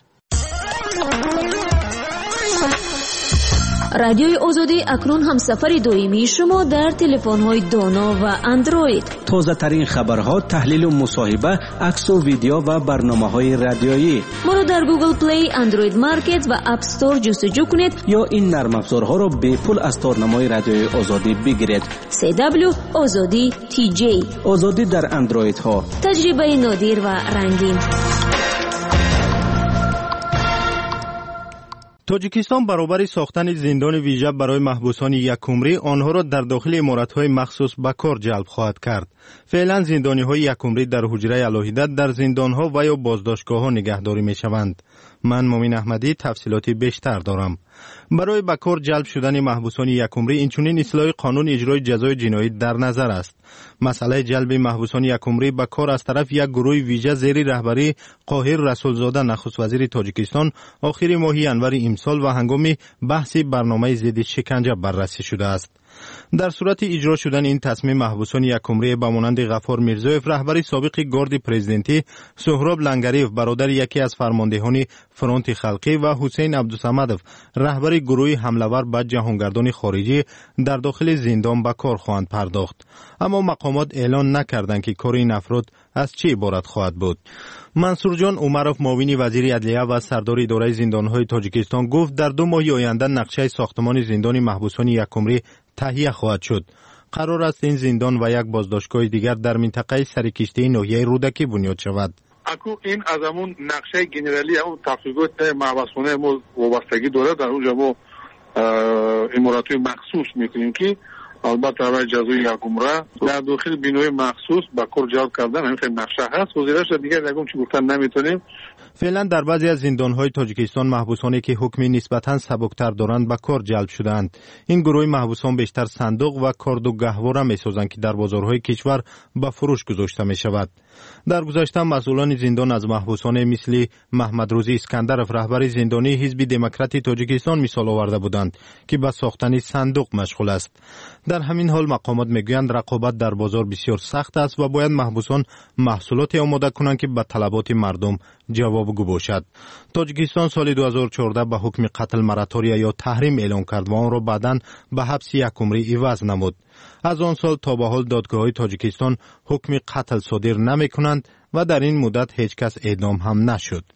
رادیوی آزادی اکنون هم سفر دائمی شما در تلفن‌های دانا و اندروید. تازه ترین خبرها، تحلیل و مصاحبه، عکس و ویدیو و برنامه‌های رادیویی. ما را در گوگل پلی، اندروید مارکت و اپ استور جستجو کنید یا این نرم افزارها را به پول از تارنمای رادیوی آزادی بگیرید. سی دبلیو آزادی تی جی. آزادی در اندروید ها. تجربه نادر و رنگین. تاجیکستان برابر ساختن زندان ویژه برای محبوسان یکمری آنها را در داخل عمارت‌های مخصوص به کار جلب خواهد کرد. فعلا زندانی‌های یکمری در حجره علاهیده در زندان‌ها و یا بازداشتگاه‌ها نگهداری می‌شوند. من مومین احمدی تفصیلاتی بیشتر دارم. برای به کار جلب شدن محبوسان یکمری اینچنین اصلاح قانون اجرای جزای جنایی در نظر است. مسئله جلب محبوسان یکمری به کار از طرف یک گروه ویژه زیر رهبری قاهر رسولزاده نخست وزیر تاجیکستان آخر ماه انور امسال و هنگام بحث برنامه ضد شکنجه بررسی شده است. در صورت اجرا شدن این تصمیم محبوسان یکمری به مانند غفار میرزایف رهبر سابق گارد پرزیدنتی، سهراب لنگریف برادر یکی از فرماندهان فرانت خلقی و حسین عبدالصمدوف رهبر گروه حمله‌ور به جهانگردان خارجی در داخل زندان به کار خواهند پرداخت. اما مقامات اعلان نکردند که کار این افراد از چه عبارت خواهد بود. منصور جان عمروف معاون وزیر عدلیه و سردار اداره زندان‌های تاجیکستان گفت در دو ماه آینده نقشه ساختمان زندان محبوسان یکمری تهیه خواهد شد. قرار است این زندان و یک بازداشتگاه دیگر در منطقه سرکشته ناحیه رودکی بنیاد شود. اکو این از همون نقشه گنرالی همون تحقیقات محبسانه ما وابستگی داره. در اونجا ما امارات‌های مخصوص میکنیم که البته برای جزای یکمره در داخل بینای مخصوص با کار جلب کردن همین خیلی نقشه هست. وزیرش دیگر یکم چی گفتن نمیتونیم. فعلا در بعضی از زندان‌های تاجیکستان محبوسانی که حکم نسبتاً سبکتر دارند به کار جلب شدند. این گروه محبوسان بیشتر صندوق و کارد و گهواره می‌سازند که در بازارهای کشور به فروش گذاشته می‌شود. در گذشته مسئولان زندان از محبوسان مثل محمد روزی اسکندرف رهبر زندانی حزب دموکرات تاجیکستان مثال آورده بودند که به ساختن صندوق مشغول است. در همین حال مقامات میگویند رقابت در بازار بسیار سخت است و باید محبوسان محصولاتی آماده کنند که به طلبات مردم جوابگو باشد. تاجیکستان سال دو هزار و چهارده به حکم قتل مراتوریا یا تحریم اعلام کرد و آن را بعداً به حبس یکمری عوض نمود. از آن سال تا به حال دادگاه‌های تاجیکستان حکم قتل صادر نمی‌کنند و در این مدت هیچ کس اعدام هم نشد.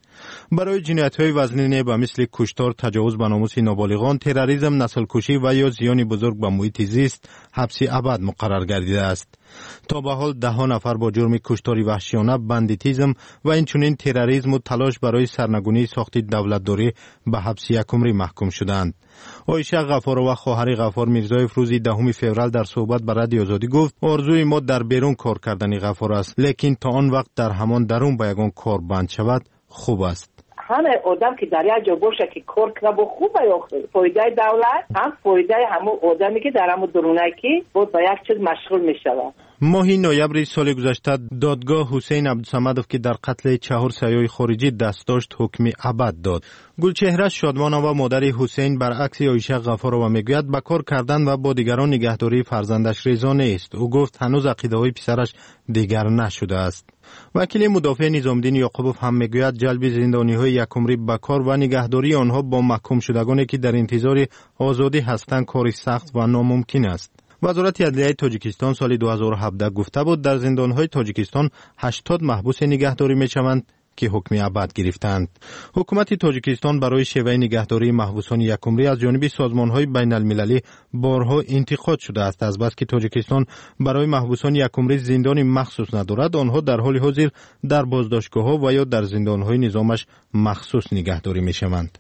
برای جنایت‌های وزنی به مثل کشتار، تجاوز به ناموس نابالغان، تروریسم، نسل‌کشی و یا زیان بزرگ به محیط زیست حبس ابد مقرر گردیده است. تا به حال ده ها نفر با جرم کشتاری وحشیانه، بندیتیزم و اینچنین تروریسم و تلاش برای سرنگونی ساخت دولتداری به حبس یک عمری محکوم شدند. عایشه غفار و خواهر غفار میرزایف روز دهم فوریه در صحبت با رادیو آزادی گفت آرزوی ما در بیرون کار کردن غفار است، لیکن تا آن وقت در همان درون با یگان کار بند شود خوب است. همه آدم که در یک جا باشه که کار کنه با خوبه، یا فایده دولت هم فایده همون آدمی که در همون درونکی بود با یک چیز مشغول می شود. ماه نوامبر سال گذشته دادگاه حسین عبدالصمدوف که در قتل چهار سیاح خارجی دست داشت حکم ابد داد. گلچهره شادمانова مادر حسین برعکس عایشه غفارova میگوید به کار کردن و با دیگران نگهداری فرزندش رضا نیست. او گفت هنوز عقیده های پسرش دیگر نشده است. وکیل مدافع نظامالدین یعقوبوف هم میگوید جلب زندانی های یک عمری به کار و نگهداری آنها با محکوم شدگانی که در انتظار آزادی هستند کاری سخت و ناممکن است. وزارت عدلیه تاجیکستان سال دو هزار و هفده گفته بود در زندانهای تاجیکستان هشتاد محبوس نگهداری میشوند که حکم ابد گرفتند. حکومت تاجیکستان برای شیوه نگهداری محبوسان یک عمری از جانب سازمان‌های بین المللی بارها انتقاد شده است. از بس که تاجیکستان برای محبوسان یک عمری زندانی مخصوص ندارد، آنها در حال حاضر در بازداشتگاه‌ها و یا در زندان‌های نظامش مخصوص نگهداری میشوند.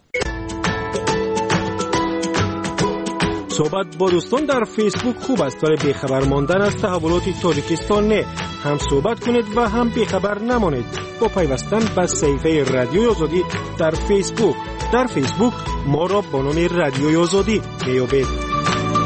صحبت با دوستان در فیسبوک خوب است، ولی بیخبر ماندن از تحولات تاجیکستان نه. هم صحبت کنید و هم بیخبر نمانید با پیوستن به صفحه رادیوی آزادی در فیسبوک. در فیسبوک ما را با نام رادیوی آزادی میابید.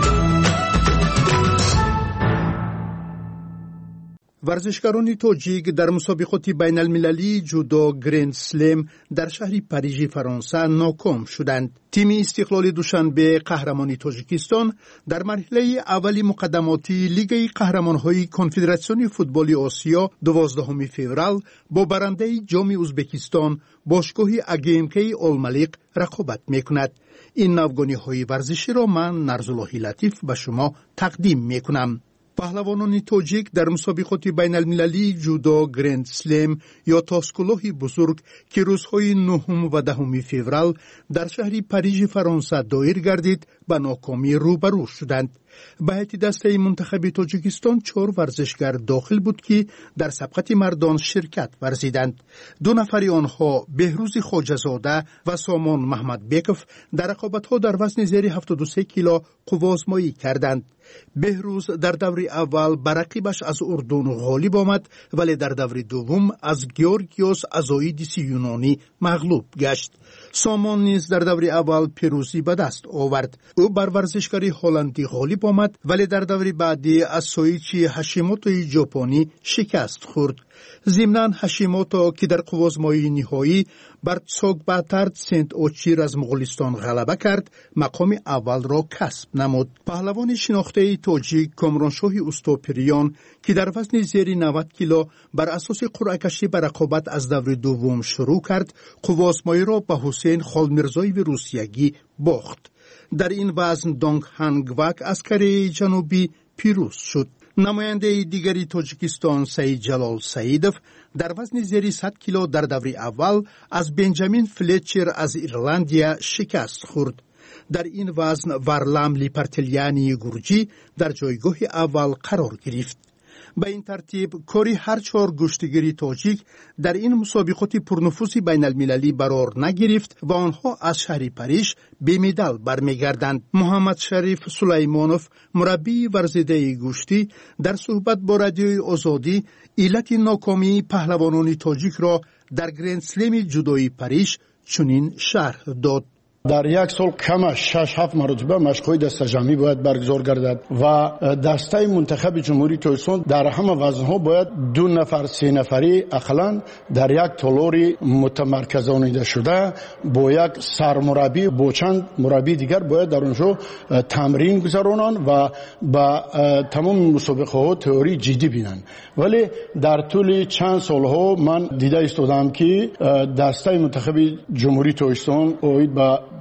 ورزشکاران تاجیک در مسابقات بین المللی جودو گرند سلم در شهر پاریژ فرانسه ناکام شدند. تیم استقلال دوشنبه قهرمان تاجیکستان در مرحله اولی مقدماتی لیگ قهرمان‌های کنفدراسیون فوتبال آسیا دوازدهم فوریه با برنده جام ازبکستان باشگاه اگیمکی الملیق رقابت می‌کند. این نوگانی‌های ورزشی را من نرزالله لطیف به شما تقدیم می‌کنم. پهلوانان تاجیک در مسابقات بین المللی جودو گرند سلم یا تاسکولاه بزرگ که روزهای نهم و دهم فوریه در شهر پاریژ فرانسه دایر گردید به ناکامی روبرو شدند. به هیئت دسته منتخب تاجیکستان چهار ورزشگر داخل بود که در سبقت مردان شرکت ورزیدند. دو نفر آنها بهروز خواجه‌زاده و سامان محمد بیکف در رقابت‌ها در وزن زیر هفتاد و سه کیلو قوازمایی کردند. بهروز در دور اول بر رقیبش از اردن غالب آمد، ولی در دور دوم از گیورگیوس ازوئیدیس یونانی مغلوب گشت. سامان نیز در دور اول پیروزی به دست آورد. او بر ورزشکار هلندی غالب آمد، ولی در دور بعدی از سویچی هاشیموتو ژاپنی شکست خورد. ضمناً هاشیموتو که در قوازمایی نهایی بر تسوگباترد سنت اوچیر از مغولستان غلبه کرد، مقام اول را کسب نمود. پهلوان شناخته تاجیک کامرانشاه اوستوپریان که در وزن زیر نود کیلو بر اساس قرعه کشی به رقابت از دور دوم شروع کرد، قوازمایی را به حسین خالمیرزایو روسیگی باخت. در این وزن دونگ هنگوک از کره جنوبی پیروز شد. نماینده دیگری تاجیکستان سعید جلال سعیدوف در وزن زیر صد کیلو در دور اول از بنجامین فلچر از ایرلندیا شکست خورد. در این وزن ورلام لیپرتلیانی گورجی در جایگاه اول قرار گرفت. به این ترتیب کاری هر چهار گشتگیری تاجیک در این مسابقات پرنفوذ بین المللی قرار نگرفت و آنها از شهر پاریژ به مدال برمیگردند. محمد شریف سلیمانوف مربی ورزیده گشتی در صحبت با رادیوی آزادی علت ناکامی پهلوانان تاجیک را در گرند سلم جودوی پاریژ چنین شرح داد. در یک سال کم شش هفت مرتبه مشق‌های دسته جمعی باید برگزار گردد و دسته منتخب جمهوری تاجیکستان در همه وزن‌ها باید دو نفر سه نفری اقلاً در یک تالار متمرکزانیده شده با یک سرمربی با چند مربی دیگر باید در اونجا تمرین گذرانند و با تمام مسابقه‌ها تئوری جدی بینند. ولی در طول چند سالها من دیده استادم که دسته منتخب جمهوری تاجیکستان اوید با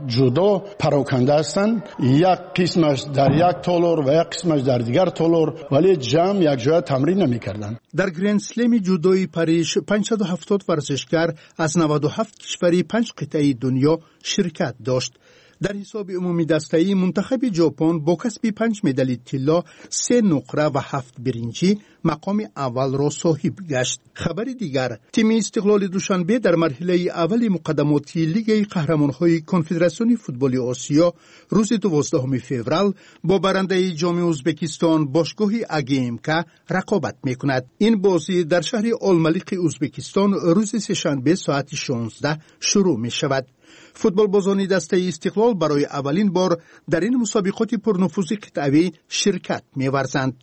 جدا پراکنده هستند، یک قسمش در یک تالار و یک قسمش در دیگر تالار، ولی جمع یک جای تمرین نمی‌کردند. در گرند اسلم جودوی پاریس پانصد و هفتاد ورزشکار از نود و هفت کشوری پنج قطعه دنیا شرکت داشت. در حساب عمومی دسته‌ای منتخب ژاپن با کسب پنج مدال طلا، سه نقره و هفت برنجی مقام اول را صاحب گشت. خبر دیگر، تیم استقلال دوشنبه در مرحله اول مقدماتی لیگ قهرمان‌های کنفدراسیون فوتبال آسیا روز دوازدهم فوریه با برنده جام ازبکستان باشگاه اگیمکا رقابت می‌کند. این بازی در شهر الملیق ازبکستان روز سه‌شنبه ساعت شانزده شروع می‌شود. فوتبال بازان دسته استقلال برای اولین بار در این مسابقات پرنفوذ قطعی شرکت می‌ورزند.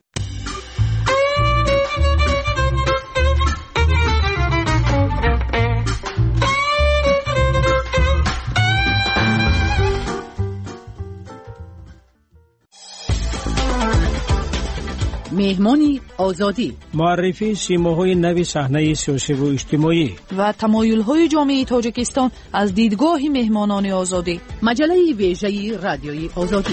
مهمانی آزادی، معرفی سیماهای نوی صحنه سیاسی و اجتماعی و تمایل‌های جامعه تاجیکستان از دیدگاه مهمانان آزادی. مجله ویژه رادیوی آزادی.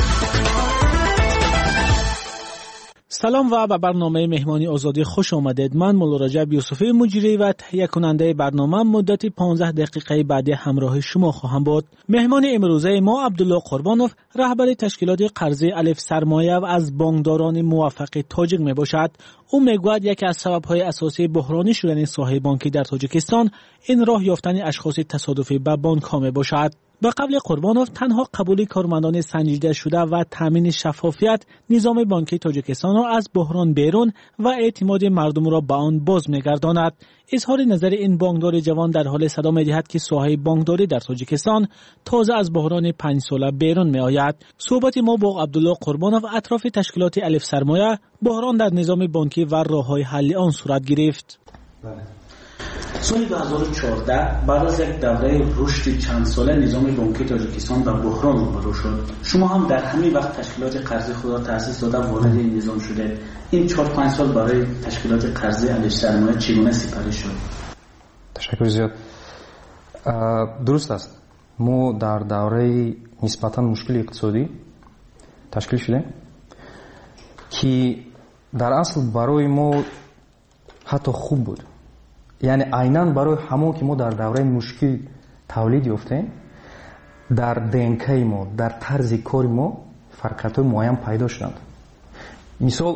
سلام و به برنامه مهمانی آزادی خوش آمدید. من مولا رجب یوسفی مجری و تهیه کننده برنامه مدت پانزده دقیقه بعد همراه شما خواهم بود. مهمان امروزه ما عبدالله قربانوف، رهبر تشکیلات قرضه الف سرمایه و از بانکداران موفق تاجیک می باشد. او میگوید یکی از سبب‌های اساسی بحرانی شدن ساحه بانکی در تاجیکستان این راه یافتن اشخاص تصادفی به بانک‌ها می باشد. به قبل قربانوف، تنها قبول کارمندان سنجیده شده و تامین شفافیت نظام بانکی تاجیکستان را از بحران بیرون و اعتماد مردم را به آن باز می‌گرداند. اظهار نظر این بانکدار جوان در حال صدا می‌دهد که ساحه بانکداری در تاجیکستان تازه از بحران پنج ساله بیرون می‌آید. صحبت ما با عبدالله قربانوف اطراف تشکیلات الف سرمایه، بحران در نظام بانکی و راه‌های حل آن صورت گرفت. سال دو هزار و چهارده بعد از یک دوره رشد چند ساله نظام بانکی تاجیکستان به بحران روبرو شد. شما هم در همین وقت تشکیلات قرضه خود را تأسیس داده وارد این نظام شده. این چهار پنج سال برای تشکیلات قرضه الف سرمایه چگونه سپری شد؟ تشکر زیاد. درست است. ما در دوره نسبتاً مشکل اقتصادی تشکیل شدیم که در اصل برای ما حتی خوب بود. یعنی عیناً برای همون که ما در دوره مشکل تولید یافتیم، در دنکه ما، در طرز کار ما فرقیت‌های معین پیدا شدند. مثال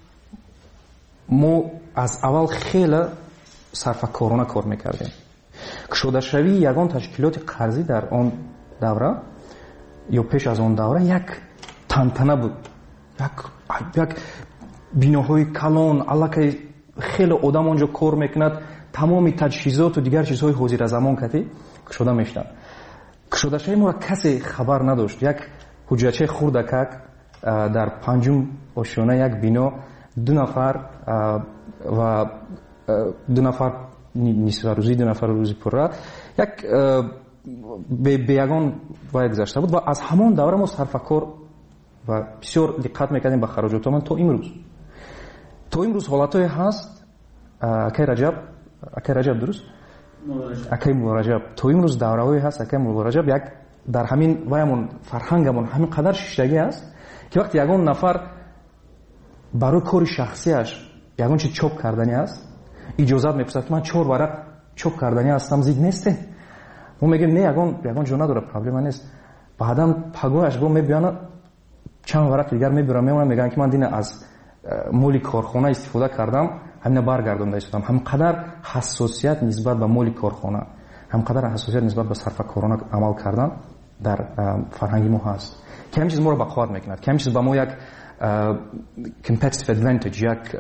ما از اول خیلی صرفه‌کارانه کار میکردیم. کشوده شوی یگان تشکیلات قرضی در آن دوره یا پیش از آن دوره یک تنتنه بود، یک یک بیناهای کلان، الکی خیلی آدم آنجا کار میکند، تمامی تجهیزات و دیگر چیزهای حاضر زمان کتی کشوده میشدن. کشوده شوی ما را کسی خبر نداشت. یک حجرچه خوردکک در پنجم آشیانه یک بینا دو نفر و دو نفر نصف روزی، دو نفر روزی پره یک به یگان باید گذشته بود و از همان دوره ما صرفه‌کار و بسیار دقت میکردیم به خراجات من تا امروز. تا امروز حالتهای هست که رجب اکی رجب درست؟ اکی رجب تو امروز دوره‌ای هست اکی رجب یک در همین وایمون فرهنگمون همین قدر شیشتگی است که وقتی یگان نفر برای کار شخصیش یگان چی چوب کردنی است اجازت میپرسد که من چهار ورق چوب کردنی هستم زیگ نیسته. ما میگیم نه یگان یگان جو نداره پرابلم نیست. بعدم پگوش با میبیانه چند ورق دیگر میبرم میمونم میگن که من دین از مولی کارخانه استفاده کردم همین برگردونده شدم. همقدر حساسیت نسبت به مولی کارخانه، همقدر حساسیت نسبت به صرفه‌کارانه عمل کردن در فرهنگ ما هست که همین چیز ما رو بقواد میکند، که همین چیز به ما یک competitive advantage، یک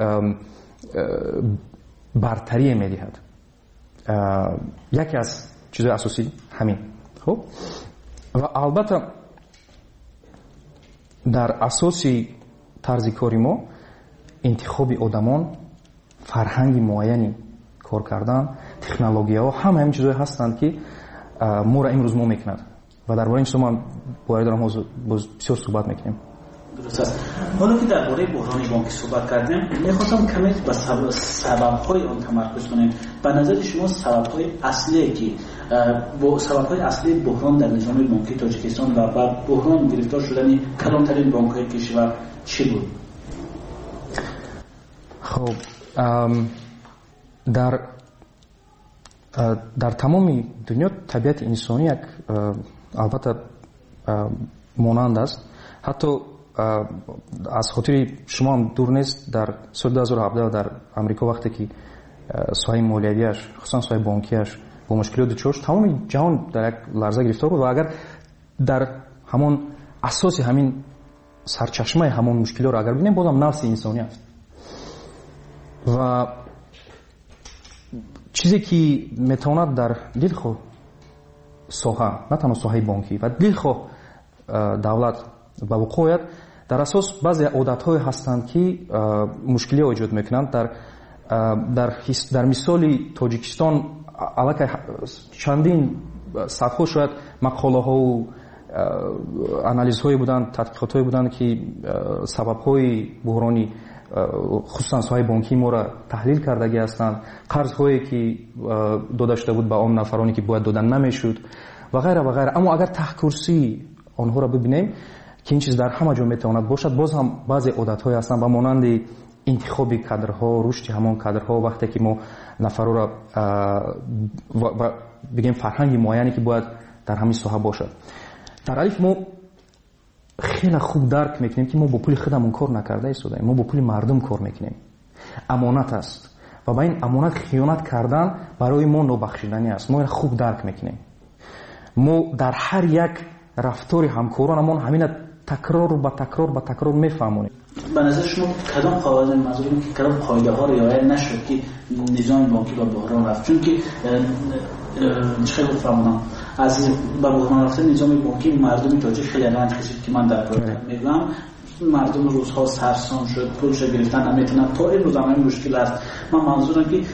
برتری میدهد. یکی از چیزهای اساسی همین. خب و البته در اساسی طرز کاری ما انتخاب آدمان، فرهنگ معینی کار کردن، تکنولوژی‌ها همه همین چیزایی هستند که ما را امروز ما میکند و درباره این چیزا ما باید دارم بسیار صحبت میکنیم. درست است. حالا که درباره بحران بانکی صحبت کردیم، می‌خواستم کمی به سبب‌های آن تمرکز کنیم. به نظر شما سبب‌های اصلی که با سبب‌های اصلی بحران در نظام بانکی تاجیکستان و بعد بحران گرفتار شدن کلانترین بانک‌های کشور چی بود؟ خب در در تمام دنیا طبیعت انسانی یک البته مانند است. حتی از خاطر شما هم دور نیست در سال دو هزار و هفده در امریکا وقتی که ساحه مالیویش خصوصا ساحه بانکیش با مشکلات دچار شد، تمام جهان در یک لرزه گرفتار بود و اگر در همون اساس همین سرچشمه همون مشکلات رو اگر ببینیم بازم نفس انسانی است و چیزی که میتواند در دلخواه ساحه نه تنها ساحه بانکی و دلخواه دولت به وقوع آید، در اساس بعضی عادت‌های هستند که مشکلی ایجاد میکنند. در در در مثال تاجیکستان علاقه چندین صفحه شاید مقاله ها و آنالیز های بودند، تحقیقات های بودند که سبب های بحرانی خصوصا ساحه بانکی ما را تحلیل کردگی هستند، قرض هایی که داده شده بود به آن نفرانی که باید دادن نمیشد و غیره و غیره. اما اگر ته کرسی آنها را ببینیم که این چیز در همه جا میتواند باشد، باز هم بعضی عادت های هستند و مانند انتخاب کادرها، رشد همان کادرها، وقتی که ما نفر را بگیم فرهنگ معینی که باید در همین ساحه باشد. در حالی که ما خیلی خوب درک میکنیم که ما با پول خودمون کار نکرده ایستادیم، ما با پول مردم کار میکنیم. امانت است و با این امانت خیانت کردن برای ما نابخشودنی است. ما خوب درک میکنیم. ما در هر یک رفتار همکارانمون همین تکرار و با تکرار با تکرار میفهمونیم. به نظر شما کدام قواعد منظورم که کدام قاعده ها رعایت نشد که نظام بانکی به بحران رفت؟ چون که چه بفهمونم از به بحران رفتن نظام بانکی مردم تاجیک خیلی رنج کشید که من در پایان میگم مردم روزها سرسام شد، پولش گرفتن نمیتونن، تا این روز هم مشکل است. من منظورم که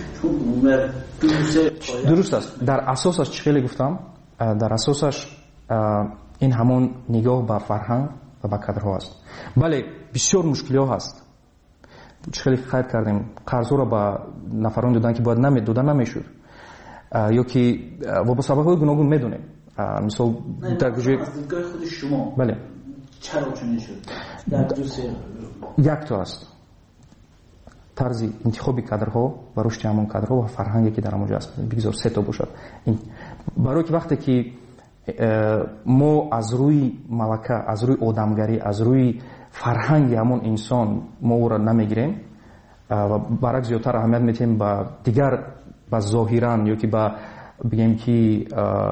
درست است. در اساسش چه خیلی گفتم، در اساسش این همون نگاه به فرهنگ و به کادرها است. بله بسیار مشکلی ها هست. خیلی خیر کردیم قرض را به نفران دادن که باید نمی دادن نمیشد یا که و با سبب های گوناگون میدونیم. مثلا در گوشه از دیدگاه خود شما بله چرا چنین شد؟ در دوست یک تا است طرز انتخاب کادرها و رشد همون کادرها و فرهنگی که در اونجا است. بگذار سه تا باشد. این برای که وقتی که ما از روی ملکه، از روی آدمگری، از روی فرهنگ همون انسان ما او را نمیگیریم و برعکس زیادتر اهمیت میتیم به دیگر به ظاهران یا که به بگیم که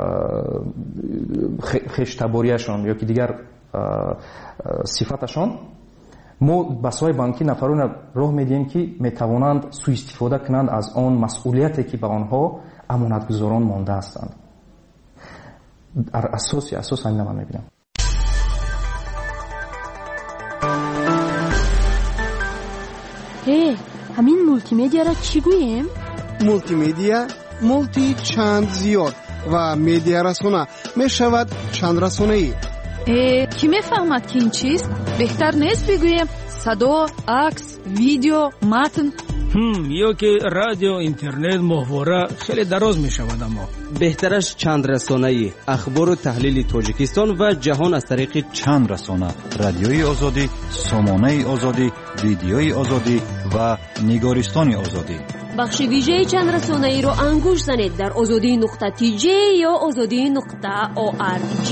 خشتباریشان یا که دیگر صفتشان، ما به سوی بانکی نفران راه میدیم که میتوانند سوء استفاده کنند از آن مسئولیتی که به آنها امانتگزاران مانده هستند. در اساسی اساس همین من میبینم. هی همین مولتی میدیا را چی گوییم؟ مولتی میدیا مولتی چند زیاد و میدیا رسانه می شود چند رسانه ای. کی میفهمد که این چیست؟ بهتر نیست بگوییم صدا، عکس، ویدیو، متن؟ هم یا که رادیو، اینترنت، محتوا خیلی دراز می شود. اما بهترش چند رسانه‌ای اخبار و تحلیل تاجیکستان و جهان از طریق چند رسانه: رادیوی آزادی، سامانه آزادی، ویدیوی آزادی و نگارستان آزادی. بخش ویژه چند رسانه‌ای رو انگوش زنید در آزادی نقطه تی جی یا آزادی نقطه او آر جی.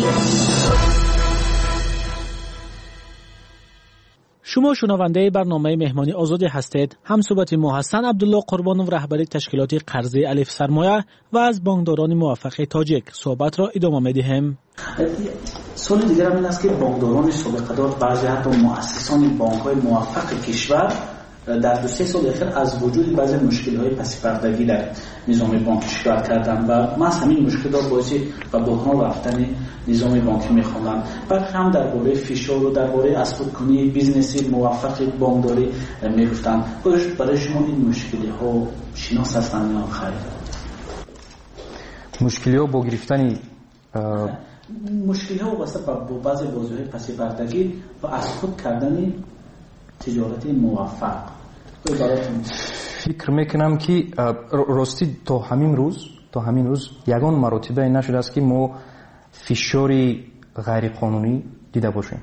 شما شنونده برنامه مهمانی آزادی هستید. هم صحبت ما حسن عبدالله قربانو رهبری تشکیلات قرضه الف سرمایه و از بانکداران موفق تاجیک صحبت را ادامه می‌دهیم. سوال دیگر هم این است که بانکداران سابقه دار، بعضی حتی مؤسسان بانک‌های موفق کشور در دو سه سال اخیر از وجود بعضی مشکل‌های پس پردگی در نظام بانکی شکایت کردند و من همین مشکلات باعث به بحران رفتن نظام بانکی می‌خواندم. بعد هم درباره فشار و درباره اسباب‌کنی بیزنسی موفق بانکداری می‌گفتند. برای شما این مشکل‌ها شناس هستند یا خیر؟ مشکل‌ها با گرفتن مشکل ها واسه با بعضی بازی‌های پس بردگی و از خود کردن تجارت موفق. فکر میکنم که راستی تا همین روز تا همین روز یگان مراتبه نشده است که ما فشاری غیر قانونی دیده باشیم.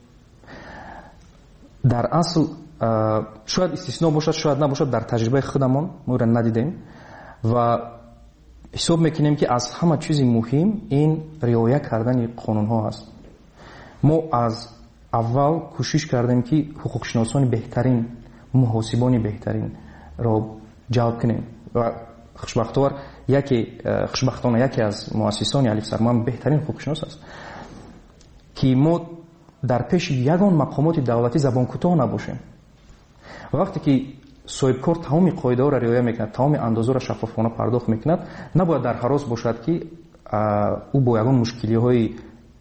در اصل شاید استثناء باشد شاید نباشد، در تجربه خودمان ما را ندیدیم و حساب میکنیم که از همه چیز مهم این رعایت کردن قانون ها است. ما از اول کوشش کردیم که حقوق شناسان بهترین، محاسبان بهترین را جلب کنیم و خوشبختانه یکی خوشبختانه یکی از مؤسسان الف سرمان بهترین حقوق شناس است که ما در پیش یگان مقامات دولتی زبان کوتاه نباشیم. وقتی که صاحب کار تمام قاعده ها را رعایت میکند، تمام اندازه را شفافانه پرداخت میکند، نباید در حراس باشد که او با یگان مشکلی های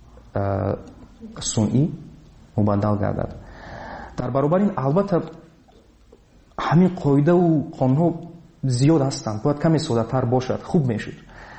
صنعی مبدل گردد. در برابر این البته همین قاعده و قانون ها زیاد هستند، باید کمی ساده تر باشد، خوب میشد.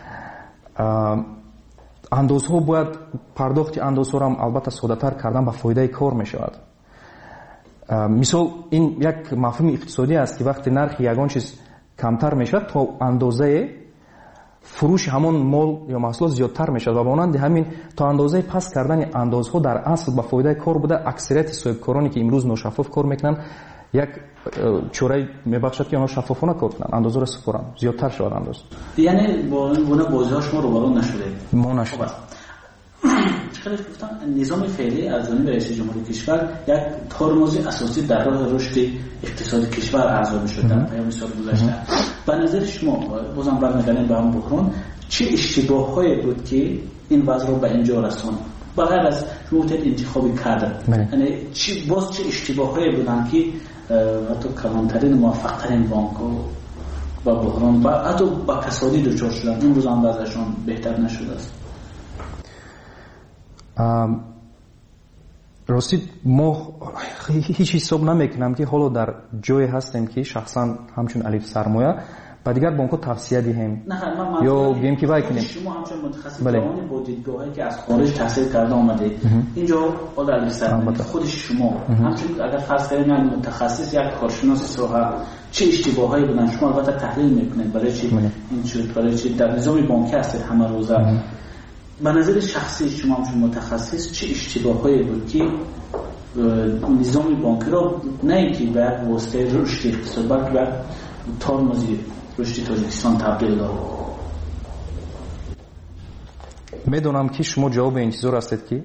اندازها باید پرداخت اندازها را هم البته ساده تر کردن به فایده کار میشود. مثال این یک مفهوم اقتصادی است که وقتی نرخ یگان چیز کمتر میشد تا اندازه فروش همان مال یا محصولات زیادتر میشد و مانند همین تا اندازه پس کردن اندازها در اصل به فایده کار بوده. اکثریت صاحبکارانی که امروز ناشفاف کار میکنن یک چوره میبخشد که آنها شفافانه کار کنن، اندازه را سپارن، زیادتر شود اندازه. یعنی با این گونه بازی‌هاش ما روبرو نشده. ما نشده. چقدر گفتم نظام فعلی از جانب رئیس جمهور کشور یک ترمز اساسی در راه رشد اقتصاد کشور ارزیابی شده در پیام سال گذشته. به نظر شما بازم برمیگردیم به هم بحران، چه اشتباهایی بود که این وضع رو به اینجا رساند؟ بغیر از روت انتخابی کردن، یعنی چی باز چه اشتباهایی بودن که حتی کلانترین موفقترین بانک‌ها و بحران و حتی با کسادی دچار شدن، این روز هم وضعشون بهتر نشده است؟ راستی ما هیچ حساب نمیکنم که حالا در جای هستیم که شخصا همچون الف سرمایه و دیگر بانک‌ها توصیه دهیم یا بگیم که وای کنیم. شما همچون متخصصانی با دیدگاهی که از خارج تحصیل کرده آمده اینجا حالا الف سرمایه خودش شما همچون اگر فرض کنیم یک متخصص یک کارشناس ساحه چه اشتباهایی بودن شما البته تحلیل میکنید برای چی این شد، برای چی در نظام بانکی هستید همه روزه. به نظر شخصی شما همچون متخصص چه اشتباهایی بود که نظام بانکی را نه اینکه به یک واسطه رشد اقتصاد بلکه به ترمز رشد تاجیکستان تبدیل داد؟ میدونم که شما جواب انتظار هستید که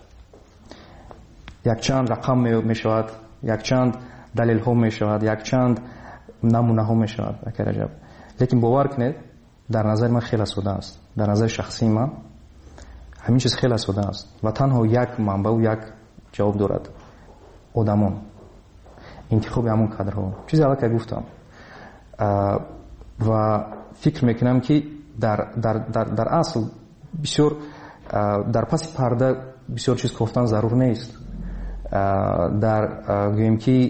یک چند رقم می شود، یک چند دلیل ها می شود، یک چند نمونه ها می شود اگر عجب. لیکن باور کنید در نظر من خیلی ساده است. در نظر شخصی من همین چیز خیلی ساده است و تنها یک منبع و یک جواب دارد: آدمان، انتخاب همون کادرها. چیزی اول که گفتم و فکر میکنم که در, در, در, در اصل بسیار در پس پرده بسیار چیز گفتن ضرور نیست. در گویم که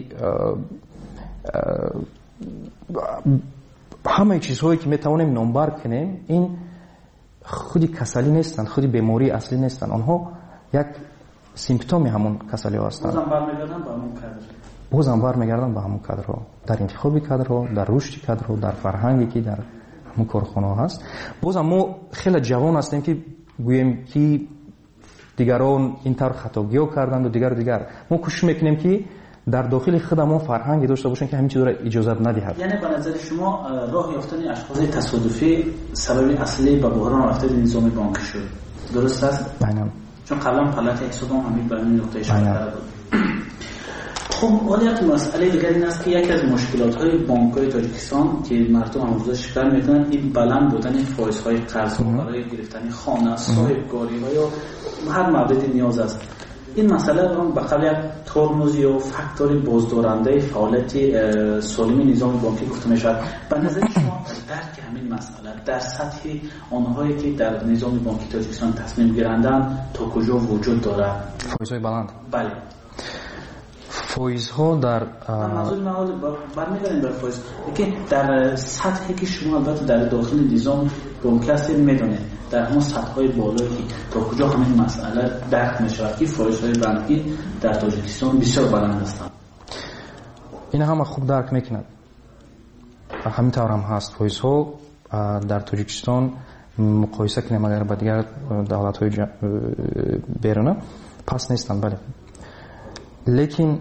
همه چیزهایی که میتوانیم نامبر کنیم این خودی کسلی نیستن، خودی بیماری اصلی نیستن، آنها یک سیمپتومی همون کسلی ها هستند. بازم برمیگردن به همون کادر بازم برمیگردن به همون کادرها، در انتخاب کادرها، در رشد کادرها، در فرهنگی که در همون کارخانه ها هست. بازم ما خیلی جوان هستیم که گوییم که دیگران این طور خطاگی‌ها کردند و دیگر دیگر. ما کوشش میکنیم که در داخل خودمون فرهنگی داشته باشیم که همین چیزا را اجازه ندهد. یعنی به نظر شما راه یافتن اشخاص تصادفی سبب اصلی به بحران رفتن نظام بانکی شد، درست است؟ بله. چون قبلا پلات اقتصاد هم همین به این نقطه اشاره کرده بود. خب ولی یک مسئله دیگر این است که یکی از مشکلات‌های بانک‌های تاجیکستان که مردم امروزه شکر می‌کنند این بلند بودن فایزهای قرض برای گرفتن خانه، صاحب‌کاری و یا هر موردی نیاز است. این مسئله رو به قبل یک ترمز یا فاکتور بازدارنده فعالیت سالم نظام بانکی گفته می‌شود. به نظر شما درک همین مسئله در سطح آنهایی که در نظام بانکی تاجیکستان تصمیم گیرندن تا کجا وجود دارد؟ فایزهای بلند. بله. فایزها در منظور مواد برمیگردیم بر فایز که در سطحی که شما البته در داخل نظام بانکست میدونه در همون سطح‌های بالایی که تا کجا همین مسئله درک میشه که فایزهای بانکی در تاجیکستان بسیار بلند هستند. این هم خوب درک میکنند. همین طور هم هست. فایزها در تاجیکستان مقایسه کنیم اگر با دیگر دولت‌های بیرونه پس نیستند، بله. لیکن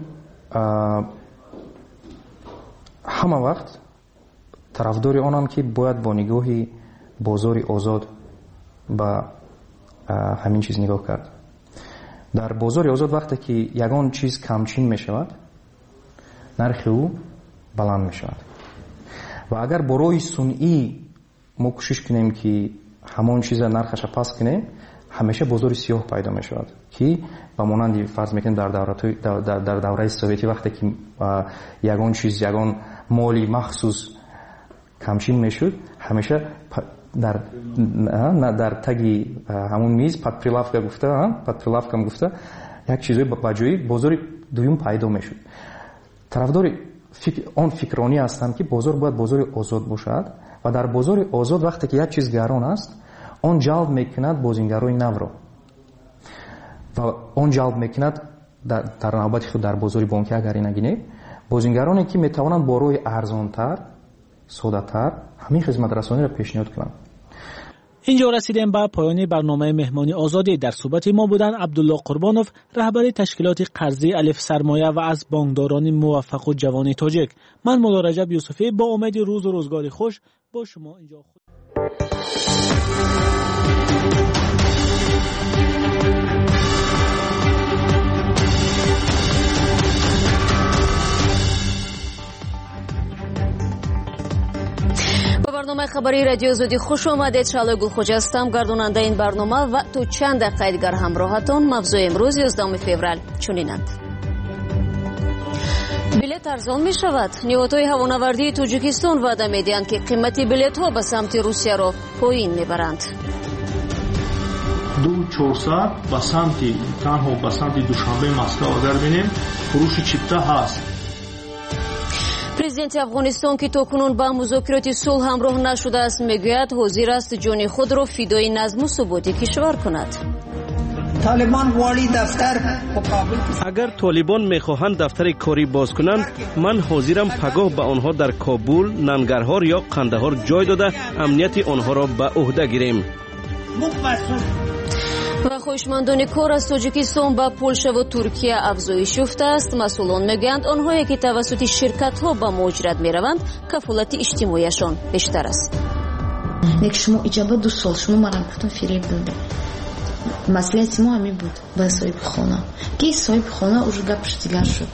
همه وقت طرفدار آنم که باید با نگاهی بازار آزاد با همین چیز نگاه کرد. در بازار آزاد وقتی که یگان چیز کمچین می شود نرخ او بلند می شود و اگر برای صنعی ما کوشش کنیم که همون چیز نرخش پس کنیم همیشه بازار سیاه پیدا می شود که با مانند فرض میکنیم در دوره در, در دوره سوویتی وقتی که یگان چیز یگان مالی مخصوص کمچین میشد همیشه در در تگی همون میز پادپرилавка گفته ها پادپرилавка گفته یک چیزی با جای بازار دوم پیدا میشد. طرفدار فکر آن فکرانی هستند که بازار باید بازار آزاد باشد و در بازار آزاد وقتی که یک چیز گران است آن جلب میکند بازیگرای نو را و آن جلب میکند در, در نوبت خود در بازار بانکی اگر نگینه بازیگرانی که میتوانند با روی ارزانتر ساده‌تر همین خدمت رسانی را پیشنهاد کنند. اینجا رسیدیم به پایان برنامه مهمانی آزادی. در صحبت ما بودن عبدالله قربانوف رهبر تشکیلات قرضی الف سرمایه و از بانکداران موفق و جوان تاجیک. من مولا رجب یوسفی با امید روز و روزگاری خوش با شما اینجا خود برنامه خبری رادیو آزادی خوش آمدید. شعله گلخوجه هستم، گرداننده این برنامه و تو چند دقیقه دیگر همراهتان. موضوع امروز یازدهم فوریه چنینند: بلیط ارزان می شود. نهادهای هوانوردی تاجیکستان وعده میدهند که قیمت بلیط ها به سمت روسیه را پایین میبرند. دو چهارصد به سمت تنها به سمت دوشنبه مسکو اگر بینیم فروش چیپتا هست. президенти افغانستان که تاکنون با مذاکرات صلح همراه نشده است میگوید حاضر است جان خود را فدای نظم و ثبات کشور کند. طالبان والی دفتر اگر طالبان میخواهند دفتر کاری باز کنند من حاضرم پگاه به آنها در کابل، ننگرهار یا قندهار جای داده امنیت آنها را به عهده گیریم. و خویشمندان کار از تاجیکستان با پولشا و ترکیه افزایش یافته است. مسئولان میگویند آنهایی که توسط شرکت ها به مهاجرت میروند کفالت اجتماعیشان بیشتر است. یک شما اجابه دو سال شما مرا گفتن فریب داده. مسئله ما همین بود با صاحب خانه که صاحب خانه уже گپش دیگر شد.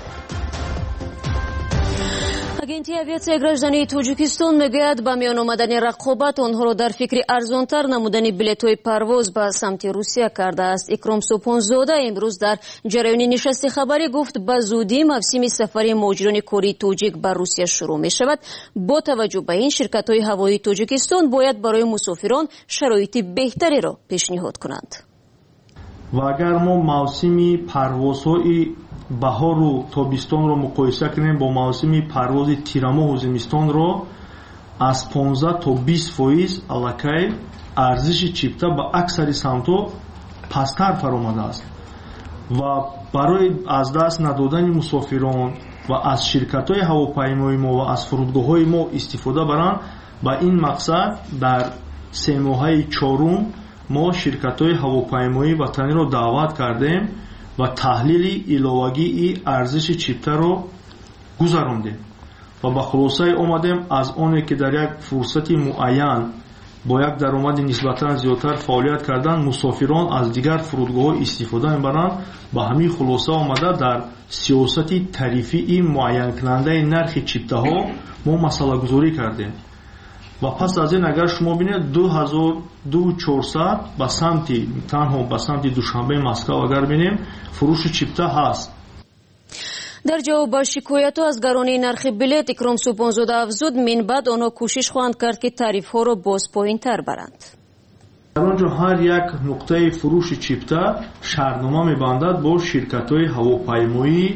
агенти авиация граждани тоҷикистон мегӯяд ба миён омадани рақобат онҳоро дар фикри арзонтар намудани билетҳои парвоз ба самти русия кардааст. икром сӯпонзода имрӯз дар ҷараёни нишасти хабарӣ гуфт ба зудӣ мавсими сафари муҳоҷирони кории тоҷик ба русия шурӯъ мешавад. бо таваҷҷӯҳ ба ин ширкатҳои ҳавоии тоҷикистон бояд барои мусофирон шароити беҳтареро пешниҳод кунанд. ва агар мо мавсими парвозҳои баҳору тобистонро муқоиса кунем бо мавсими парвози тирамоҳу зимистонро аз понздаҳ то бист фоиз аллакай арзиши чипта ба аксари самтҳо пасттар фаромадааст ва барои аз даст надодани мусофирон ва аз ширкатҳои ҳавопаймои мо ва аз фурудгоҳҳои мо истифода баранд ба ин мақсад дар семоҳаи чорум мо ширкатҳои ҳавопаймоӣ ватаниро даъват кардем ва таҳлили иловагии арзиши чиптаро гузарондем ва ба хулосае омадем аз оне ки дар як фурсати муайян бо як даромади нисбатан зиёдтар фаъолият кардан мусофирон аз дигар фурудгоҳҳо истифода мебаранд. ба ҳамин хулоса омада дар сиёсати тарифии муайянкунандаи нархи чиптаҳо мо масъалагузорӣ кардем ва пас аз ин агар шумо бинед ду ҳазор ду чорсад ба самти танҳо ба самти душанбаи Москва агар бинем фурӯши чипта ҳаст. дар ҷавоб ба шикоятҳо аз гаронии нархи билет икром сӯпонзода афзуд минбаъд онҳо кӯшиш хоҳанд кард ки тарифҳоро боз поинтар баранд. дар он ҷо ҳар як нуқтаи фурӯши чипта шартнома мебандад бо ширкатҳои ҳавопаймоӣ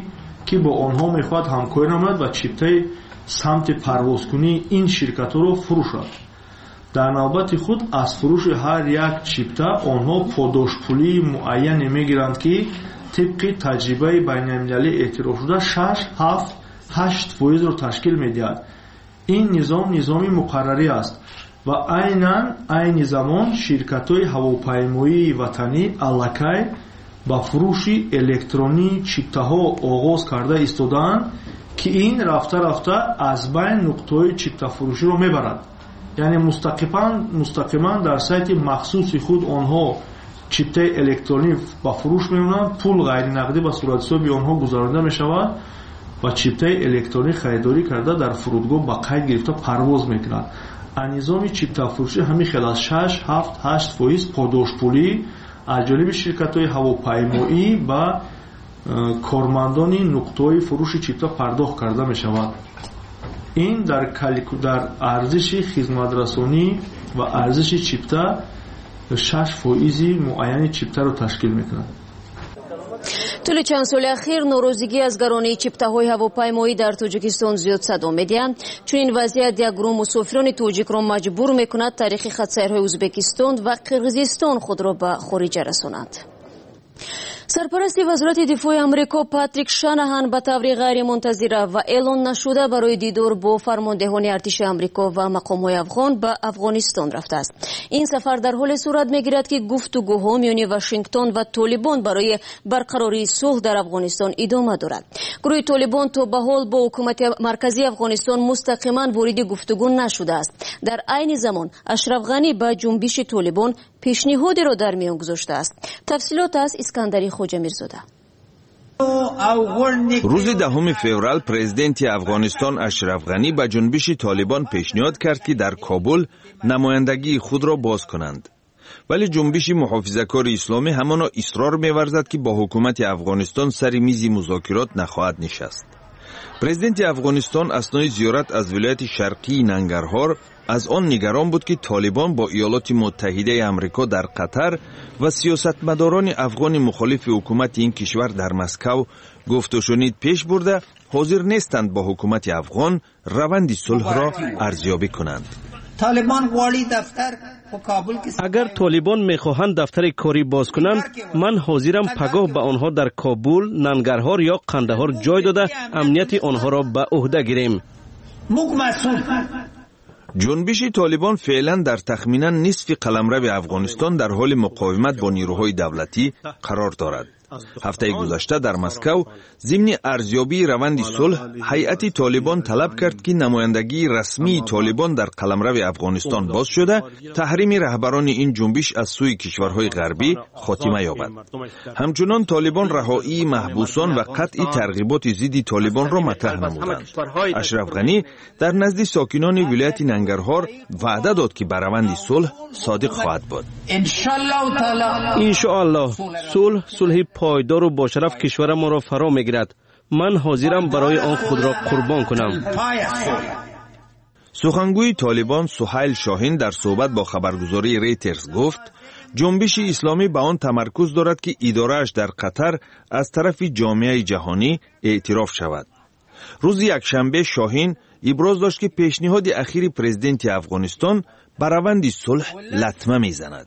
ки бо онҳо мехоҳад ҳамкорӣ намояд ва чиптаи самти парвозкунии ин ширкатҳоро фурӯшад. дар навбати худ аз фурӯши ҳар як чипта онҳо подошпулии муайяне мегиранд ки тибқи таҷрибаи байналмилалӣ эътирофшуда шаш ҳафт ҳашт фоизро ташкил медиҳад. ин низом низоми муқаррарӣ аст ва айнан айни замон ширкатҳои ҳавопаймоии ватанӣ аллакай ба фурӯши электронии чиптаҳо оғоз карда истодаанд ки ин рафта рафта аз байн нуқтаҳои чиптафурӯширо мебарад. яъне мустақиман мустақиман дар сайти махсуси худ онҳо чиптаи электронӣ ба фурӯш меонанд, пул ғайринақдӣ ба суратҳисоби онҳо гузаронида мешавад ва чиптаи электронӣ харидорӣ карда дар фурудгоҳ ба қайд гирифта парвоз мекунад. аз низоми чиптафурӯшӣ ҳамин хел аз шаш ҳафт ҳашт фоиз подошпулӣ аз ҷониби ширкатҳои ҳавопаймоӣ ба кормандони нуқтаҳои фурӯши чипта пардохт карда мешавад. ин дар дар арзиши хизматрасонӣ ва арзиши чипта шаш фоизи муайяни чиптаро ташкил мекунад. طول چند سال اخیر نوروزگی از گرانی چپته‌های هواپیمایی در تاجیکستان زیاد صدا می‌دهد. چون این وضعیت یک گروه مسافران تاجیک را مجبور می‌کند تاریخ خط‌سیرهای ازبکستان و قرقیزستان خود را به خارج رسانند. سرپرست وزارت دفاع امریکا پاتریک شانهان به طور غیر منتظره و اعلان نشده برای دیدار با فرماندهان ارتش امریکا و مقام‌های افغان به افغانستان رفته است. این سفر در حال صورت می‌گیرد که گفتگوها میان واشنگتن و طالبان برای برقراری صلح در افغانستان ادامه دارد. گروه طالبان تا به حال با حکومت مرکزی افغانستان مستقیما وارد گفتگو نشده است. در عین زمان اشرف غنی به جنبش طالبان پیشنهادی را در میان گذاشته است. تفصیلات از اسکندری خوجا میرزاده. روز دهم فوریه پرزیدنت افغانستان اشرف غنی به جنبش طالبان پیشنهاد کرد که در کابل نمایندگی خود را باز کنند. ولی جنبش محافظه‌کار اسلامی همانا اصرار می‌ورزد که با حکومت افغانستان سر میز مذاکرات نخواهد نشست. پرزیدنت افغانستان اثنای زیارت از ولایت شرقی ننگرهار از آن نگران بود که طالبان با ایالات متحده آمریکا در قطر و سیاستمداران افغان مخالف حکومت این کشور در مسکو گفت و شنید پیش برده حاضر نیستند با حکومت افغان روند صلح را ارزیابی کنند. اگر طالبان میخواهند دفتر کاری باز کنند، من حاضرم پگاه به آنها در کابل، ننگرهار یا قندهار جای داده امنیت آنها را به عهده گیریم. جنبش طالبان فعلا در تخمینا نصف قلمرو افغانستان در حال مقاومت با نیروهای دولتی قرار دارد. هفته گذشته در مسکو ضمن ارزیابی روند صلح هیئت طالبان طلب کرد که نمایندگی رسمی طالبان در قلمرو افغانستان باز شده تحریم رهبران این جنبش از سوی کشورهای غربی خاتمه یابد. همچنان طالبان رهایی محبوسان و قطع ترغیبات ضد طالبان را مطرح نمودند. اشرف غنی در نزد ساکنان ولایت ننگرهار وعده داد که بر روند صلح صادق خواهد بود. ان شاء الله صلح صلح پایدار و با شرف کشور ما را فرا میگیرد. من حاضرم برای آن خود را قربان کنم. سخنگوی طالبان سهیل شاهین در صحبت با خبرگزاری ریترز گفت جنبش اسلامی به آن تمرکز دارد که اداره‌اش در قطر از طرف جامعه جهانی اعتراف شود. روز یکشنبه شاهین ابراز داشت که پیشنهاد اخیر پرزیدنت افغانستان بر روند صلح لطمه میزند.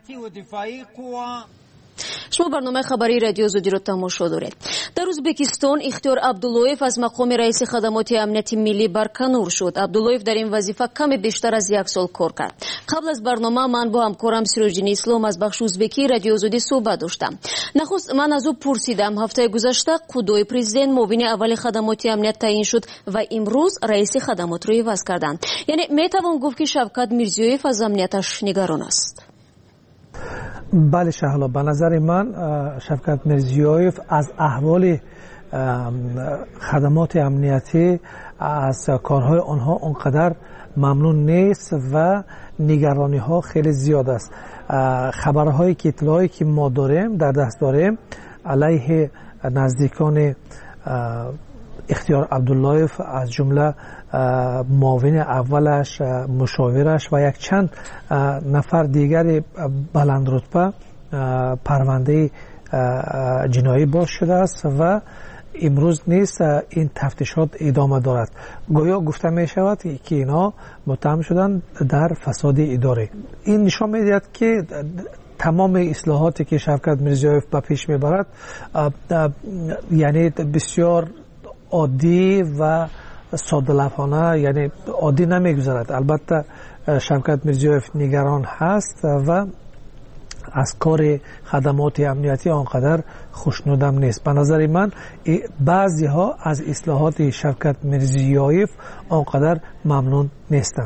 شما برنامه خبری رادیو آزادی را تماشا دارید. در ازبکستان اختیار عبداللهیف از مقام رئیس خدمات امنیت ملی برکنار شد. عبداللهیف در این وظیفه کمی بیشتر از یک سال کار کرد. قبل از برنامه من با همکارم سیروجدین اسلام از بخش ازبکی رادیو آزادی صحبت داشتم. نخست من از او پرسیدم هفته گذشته قدوی پرزیدنت معاون اول خدمات امنیت تعیین شد و امروز رئیس خدمات را عوض کردند. یعنی میتوان گفت که شوکت میرزیویف از امنیتش نگران است. بله شهلا، به نظر من شوکت میرزیویف از احوال خدمات امنیتی از کارهای آنها اونقدر ممنون نیست و نگرانی ها خیلی زیاد است. خبرهایی که اطلاعی که ما داریم در دست داریم علیه نزدیکان اختیار عبداللهیف از جمله معاون اولش، مشاورش و یک چند نفر دیگر بلند رتبه پرونده جنایی باز شده است و امروز نیست این تفتیشات ادامه دارد. گویا گفته می شود که اینا متهم شدن در فساد اداری. این نشان میدهد که تمام اصلاحاتی که شوکت میرزیویف به پیش میبرد یعنی بسیار عادی و ساده لفظانه، یعنی عادی نمیگذرد. البته شوکت میرزیویف نگران هست و از کار خدمات امنیتی آنقدر خوشنودم نیست. به نظر من بعضی ها از اصلاحات شوکت میرزیویف آنقدر ممنون نیستند.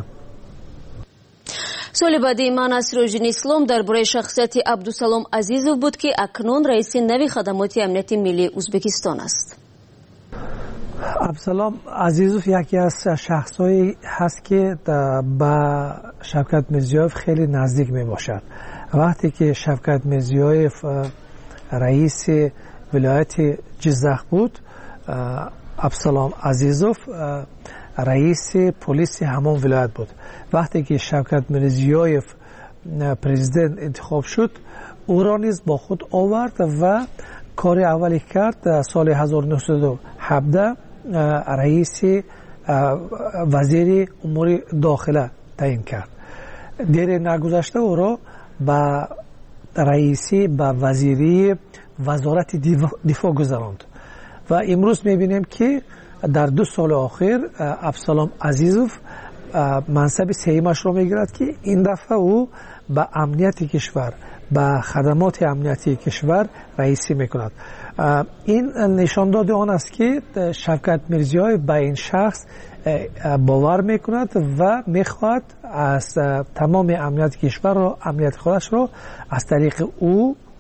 соли баъди ман асроҷдини ислом дар бораи шахсияти абдусалом азизов буд ки акнун раиси нави хадамоти амнияти миллии узбекистон аст. абдусалом азизов яке аз шахсҳое ҳаст ки ба шавкат мирзиёев хеле наздик мебошад. вақте ки шавкат мирзиёев раиси вилояти ҷиззах буд, абдусалом азизов раиси полиси ҳамон вилоят буд. вақте ки шавкат мирзиёев президент интихоб шуд, ӯро низ бо худ овард ва кори аввале кард соли ҳазору нуҳсаду ҳабдаҳ раиси вазири умури дохила таъин кард. дере нагузашта ӯро ба раиси ба вазирии вазорати дифоъ гузаронд ва имрӯз мебинем ки дар ду соли охир абдусалом азизов мансаби сеюмашро мегирад ки ин дафъа ӯ ба амнияти кишвар, ба хадамоти амнияти кишвар раисӣ мекунад. ин нишондоди он аст ки шавкат мирзиёев ба ин шахс бовар мекунад ва мехоҳад аз тамоми амнияти кишварро, амнияти худашро аз тариқи ӯ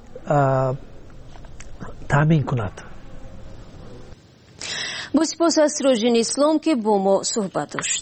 таъмин кунад. бо сипос аз сироҷдини ислом ки бо мо суҳбат дошт.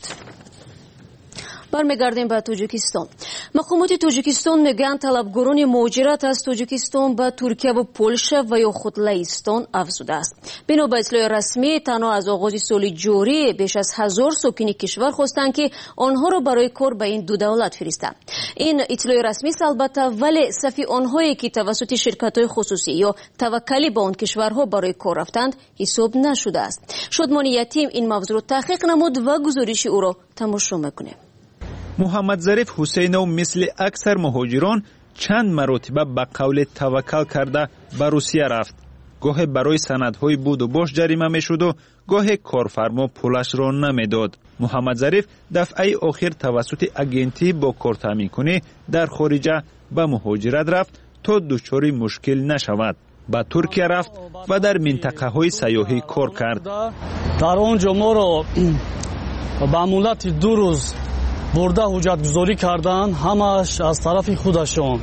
бармегардем ба тоҷикистон. мақомоти тоҷикистон мегӯянд талабгорони муҳоҷират аз тоҷикистон ба туркияву полша ва ё худ лаҳистон афзудааст. бино ба итлои расмӣ, танҳо аз оғози соли ҷорӣ беш аз ҳазор сокини кишвар хостанд ки онҳоро барои кор ба ин ду давлат фиристанд. ин итлои расмист албатта, вале сафи онҳое ки тавассути ширкатҳои хусусӣ ё таваккалӣ ба он кишварҳо барои кор рафтанд ҳисоб нашудааст. шодмони ятим ин мавзӯъро таҳқиқ намуд ва гузориши ӯро тамошо мекунем. муҳаммадзариф ҳусейнов мисли аксар муҳоҷирон чанд маротиба ба қавле таваккал карда ба русия рафт. гоҳе барои санадҳои буду бош ҷарима мешуду, гоҳе корфармо пулашро намедод. муҳаммадзариф дафъаи охир тавассути агентии бо кортаъминкунӣ дар хориҷа ба муҳоҷират рафт, то дучори мушкил нашавад. ба туркия рафт ва дар минтақаҳои сайёҳӣ кор кард. дар он ҷо моро ба муддати ду рӯз бурда ҳуҷҷатгузорӣ карданд, ҳамааш аз тарафи худашон.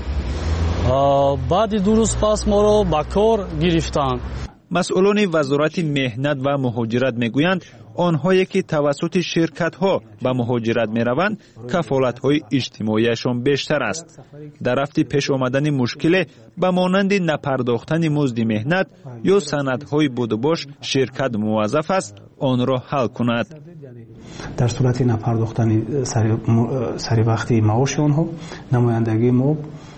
баъди ду рӯз пас моро ба кор гирифтанд. масъулони вазорати меҳнат ва муҳоҷират мегӯянд, онҳое ки тавассути ширкатҳо ба муҳоҷират мераванд, кафолатҳои иҷтимоияшон бештар аст. дар рафти пешомадани мушкиле ба монанди напардохтани музди меҳнат ё санадҳои будубош ширкат муваззаф аст онро ҳал кунад. дар сурати напардохтани сари вақти маоши онҳо, намояндагии мо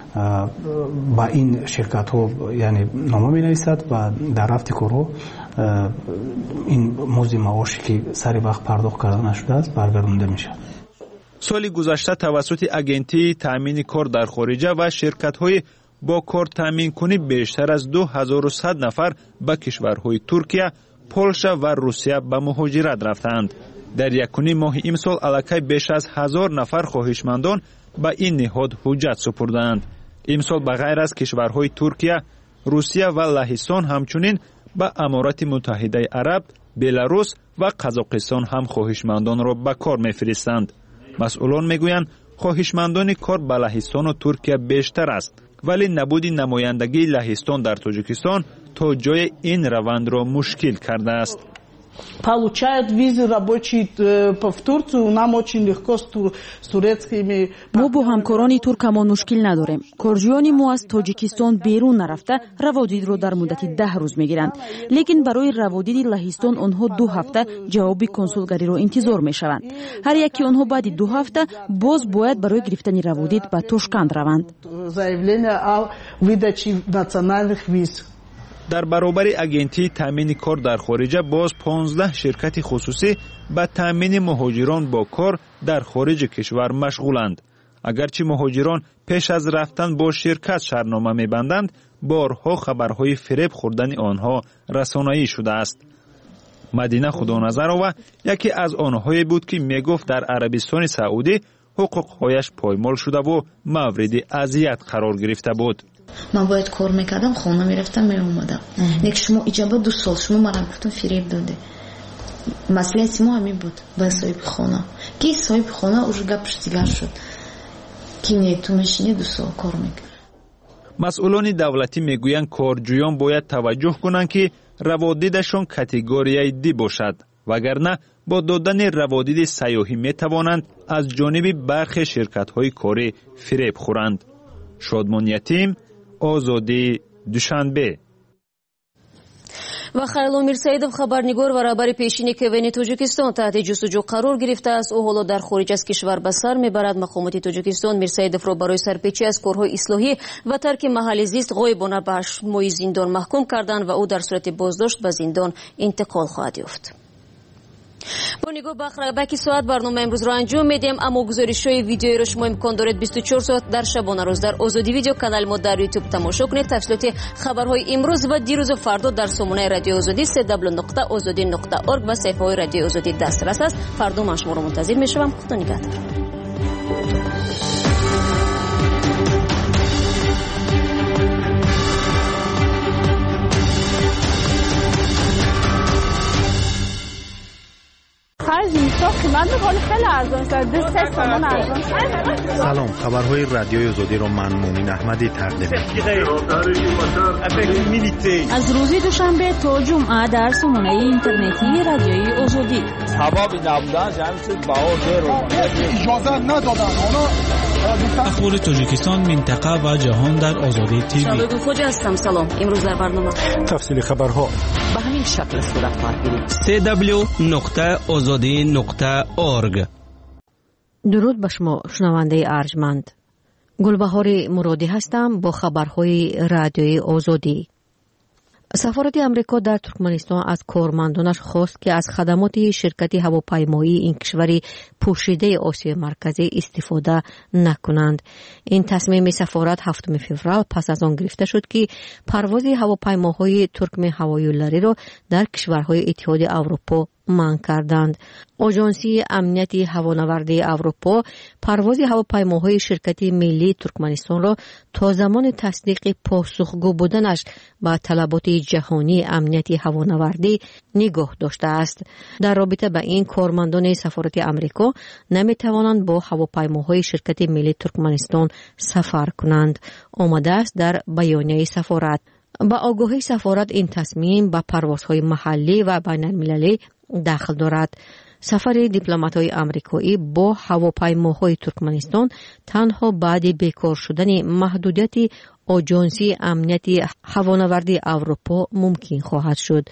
ба ин ширкатҳо яъне нома менависад ва дар рафти корҳо ин музди маоши ки сари вақт пардохт карда нашудааст баргардонда мешавад. соли гузашта тавассути агентии таъмини кор дар хориҷа ва ширкатҳои бо кортаъминкунӣ бештар аз ду ҳазору сад нафар ба кишварҳои Туркия, Полша ва Русия ба муҳоҷират рафтанд. дар якуни моҳи имсол аллакай беш аз ҳазор нафар хоҳишмандон ба ин ниҳод ҳуҷҷат супурданд. имсол ба ғайр аз кишварҳои Туркия, Русия ва Лаҳистон ҳамчунин ба Аморати Муттаҳидаи Араб, Беларус ва Қазоқистон ҳам хоҳишмандонро ба кор мефиристанд. масъулон мегӯянд, хоҳишмандони кор ба Лаҳистону Туркия бештар аст, вале набуди намояндагии Лаҳистон дар Тоҷикистон то ҷои ин равандро мушкил кардааст. получают визы рабочие в Турцию, нам очень легко с турецкими. мо бо ҳамкорони туркамон мушкил надорем. корҷиёни мо аз тоҷикистон берун нарафта раводидро дар муддати даҳ рӯз мегиранд, лекин барои раводиди Лаҳистон онҳо ду ҳафта ҷавоби консулгариро интизор мешаванд. ҳар яки онҳо баъди ду ҳафта боз бояд барои гирифтани раводид ба Тошканд раванд. заявление о выдаче национальных виз. در برابر اگنتی تامین کار در خارج باز پانزده شرکت خصوصی به تامین مهاجران با کار در خارج کشور مشغولند. اگرچه مهاجران پیش از رفتن با شرکت شرطنامه می‌بندند، بارها خبرهای فریب خوردن آنها رسانه‌ای شده است. مدینه خدانظرова یکی از آنهایی بود که میگفت در عربستان سعودی حقوقهایش پایمال شده و مورد اذیت قرار گرفته بود. من باید کار میکردم، خانه میرفتم میومدم. یک شما اجابه دو سال شما مرا گفتن فریب داده. مسئله ما همین بود با صاحب خانه. کی صاحب خانه уже گپش دیگر شد. کی نه تو ماشین دو سال کار میکرد. مسئولان دولتی میگویند کارجویان باید توجه کنند که روادیدشان کاتگوریای دی باشد، وگرنه با دادن روادید سیاحی میتوانند از جانب برخی شرکت‌های کاری فریب خورند. شادمان یتیم، آزادی، دوشنبه. و خیرالله میرسایدов خبرنگار و رهبر پیشین کیوان تاجیکستان تحت جستجو قرار گرفته است. او حالا در خارج از کشور به سر میبرد. مقامات تاجیکستان میرسایدов را برای سرپیچی از کارهای اصلاحی و ترک محل زیست غایبانه به هشت ماه زندان محکوم کردند و او در صورت بازداشت به زندان انتقال خواهد یافت. با نگاه به بکی ساعت برنامه امروز را انجام میدیم، اما گزارش‌های ویدیویی را شما امکان دارید بیست و چهار ساعت در شبانه روز در آزادی ویدیو کانال ما در یوتیوب تماشا کنید. تفصیلات خبرهای امروز و دیروز و فردا در سامانه رادیو آزادی سه دبلیو نقطه آزادی نقطه اورگ و صفحه‌های رادیو آزادی دسترس است. فردا من شما را منتظر میشوم. خدا نگهدار. سلام، خبرهای رادیوی آزادی را من مومن احمدی تقدیم می‌کنم. از روز دوشنبه تا جمعه در سامانه اینترنتی رادیوی آزادی. سبب نبودن جمعیت بهار اجازه ندادن. اخبار تاجیکستان، منطقه و جهان در آزادی تیوی. شباب خوجا هستم. سلام. امروز در برنامه تفصیل خبرها به همین شکل صورت خواهد گرفت. سه دبلیو نقطه آزادی نقطه اورگ. درود به شما شنونده ارجمند. گلبهار مرادی هستم با خبرهای رادیوی آزادی. سفارت امریکا در ترکمنستان از کارمندانش خواست که از خدمات شرکت هواپیمایی این کشور پوشیده آسیای مرکزی استفاده نکنند. این تصمیم سفارت هفتم فوریه پس از آن گرفته شد که پرواز هواپیماهای ترکمن هوایی‌لری را در کشورهای اتحاد اروپا منع کردند. آژانسی امنیت هوانوردی اروپا پرواز هواپیماهای شرکت ملی ترکمنستان را تا زمان تصدیق پاسخگو بودنش به طلبات جهانی امنیت هوانوردی نگاه داشته است. در رابطه با این کارمندان سفارت امریکا نمی توانند با هواپیماهای شرکت ملی ترکمنستان سفر کنند. آمده است در بیانیه سفارت. با آگاهی سفارت این تصمیم به پروازهای محلی و بین المللی داخل دارد. سفر دیپلمات‌های آمریکایی با هواپیماهای ترکمنستان تنها بعد بیکار شدن محدودیت آژانسی امنیت هوانوردی اروپا ممکن خواهد شد.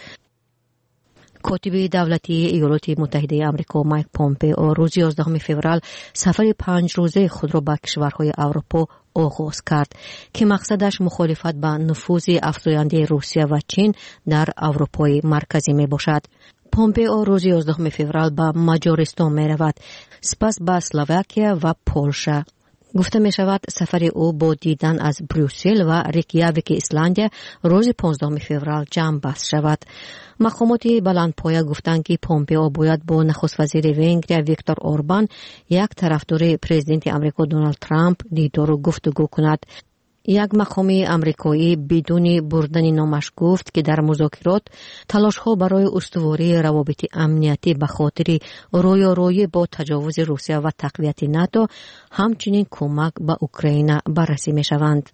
کاتب دولتی ایالات متحده آمریکا مایک پومپئو روز یازدهم فوریه سفر پنج روزه خود را به کشورهای اروپا آغاز کرد که مقصدش مخالفت با نفوذ افزاینده روسیه و چین در اروپای مرکزی می باشد. پومپئو روز یازدهم فوریه به مجارستان می رود، سپس به اسلواکیه و پولشا. گفته می شود سفر او با دیدن از بروسل و ریکیاویک ایسلندیا روز پانزدهم فوریه جمع بست شود. مقامات بلندپایه گفتند که پومپئو باید با نخست وزیر ونگریا ویکتور اوربان، یک طرفدار پرزیدنت آمریکا دونالد ترامپ، دیدار و گفتگو کند. یک مقام آمریکایی بدون بردن نامش گفت که در مذاکرات تلاش‌ها برای استواری روابط امنیتی به خاطر رویارویی با تجاوز روسیه و تقویت ناتو همچنین کمک به اوکراین بررسی می‌شوند.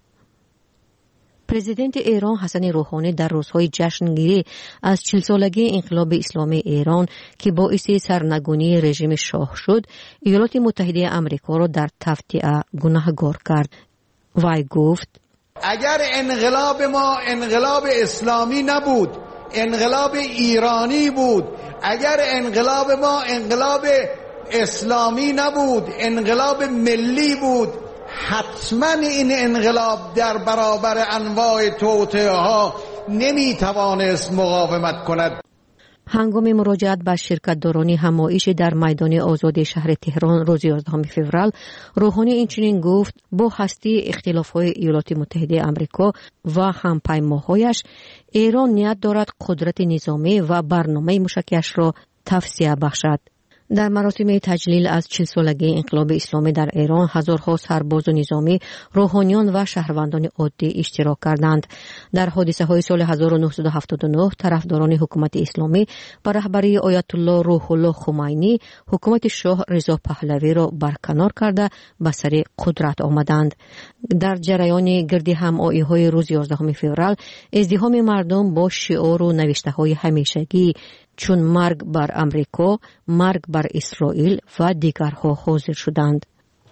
پرزیدنت ایران حسن روحانی در روزهای جشنگیری از چهل سالگی انقلاب اسلامی ایران که باعث سرنگونی رژیم شاه شد، ایالات متحده آمریکا را در تفطیع گناهکار کرد. وی گفت اگر انقلاب ما انقلاب اسلامی نبود، انقلاب ایرانی بود. اگر انقلاب ما انقلاب اسلامی نبود، انقلاب ملی بود، حتما این انقلاب در برابر انواع توطئه ها نمیتوانست مقاومت کند. هنگام مراجعت به شرکت‌داران همایش در میدان آزادی شهر تهران روز یازدهم فوریه، روحانی اینچنین گفت با هستی اختلاف‌های ایالات متحده آمریکا و همپیماهایش، ایران نیت دارد قدرت نظامی و برنامه موشکیش را توسعه بخشد. در مراسم تجلیل از چهل سالگی انقلاب اسلامی در ایران هزارها سرباز و نظامی، روحانیان و شهروندان عادی اشتراک کردند. در حادثه های سال هزار و نهصد و هفتاد و نه طرفداران حکومت اسلامی با رهبری آیت الله روح الله خمینی حکومت شاه رضا پهلوی را برکنار کرده به سر قدرت آمدند. در جریان گرد همایی های روز یازدهم فوریه ازدحام مردم با شعار و نوشته های همیشگی چون مرگ بر امریکا، مرگ بر اسرائیل و دیگرها حاضر شدند.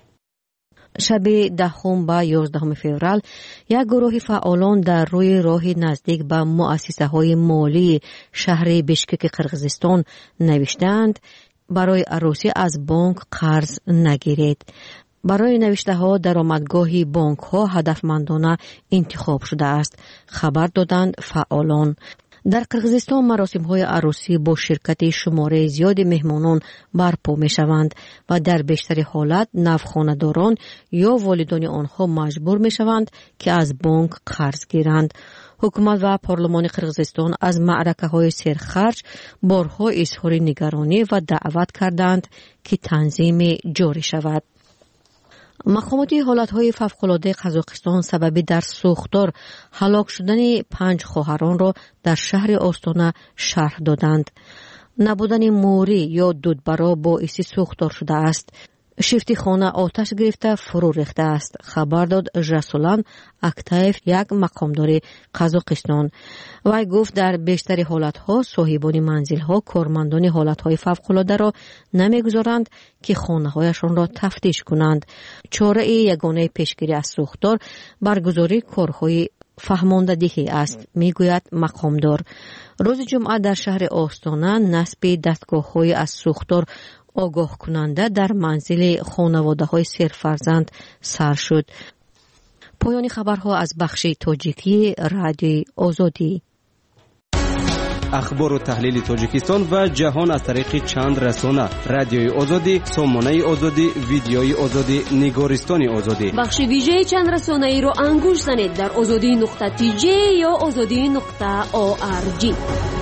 شب دهم به یازدهم فوریه یک گروه فعالان در روی راه نزدیک به مؤسسه های مالی شهر بشکک قرقیزستان نوشتند برای عروسی از بانک قرض نگیرید. برای نوشته ها درآمدگاه بانک ها هدفمندانه انتخاب شده است، خبر دادند فعالان. در قرقیزستان مراسم های عروسی با شرکت شماره زیاد مهمانان برپا می شوند و در بیشتر حالت نوخانه‌داران یا والدان آنها مجبور می شوند که از بانک قرض گیرند. حکومت و پارلمان قرقیزستان از معرکه های سرخرج بارها اظهار نگرانی و دعوت کردند که تنظیم جاری شود. مقامات حالتهای فوق‌العاده قزاقستان سبب در سوختار هلاک شدن پنج خواهران را در شهر آستانه شرح دادند. نبودن موری یا دودبرا باعث سوختار شده است. شیفتی خانه آتش گرفته فرو ریخته است، خبر داد ژاسولان اکتایف، یک مقامدار قزاقستان. وی گفت در بیشتر حالتها صاحبان منزلها کارمندان حالتهای فوق‌العاده را نمیگذارند که خانه‌هایشان را تفتیش کنند. چاره یگانه پیشگیری از سوختار برگزاری کارهای فهماندهی است، میگوید مقامدار. روز جمعه در شهر آستانه نصب دستگاه‌های از سوختار آگاه کننده در منزل خانواده های سرفرزند سر شد. پایان خبرها از بخش تاجیکی رادیوی آزادی. اخبار و تحلیل تاجیکستان و جهان از طریق چند رسانه: رادیوی آزادی، سامانه آزادی، ویدیوی آزادی، نگارستان آزادی. بخش ویژه چند رسانه ای رو انگوش زنید در آزادی نقطه تی جی یا آزادی نقطه او آر جی.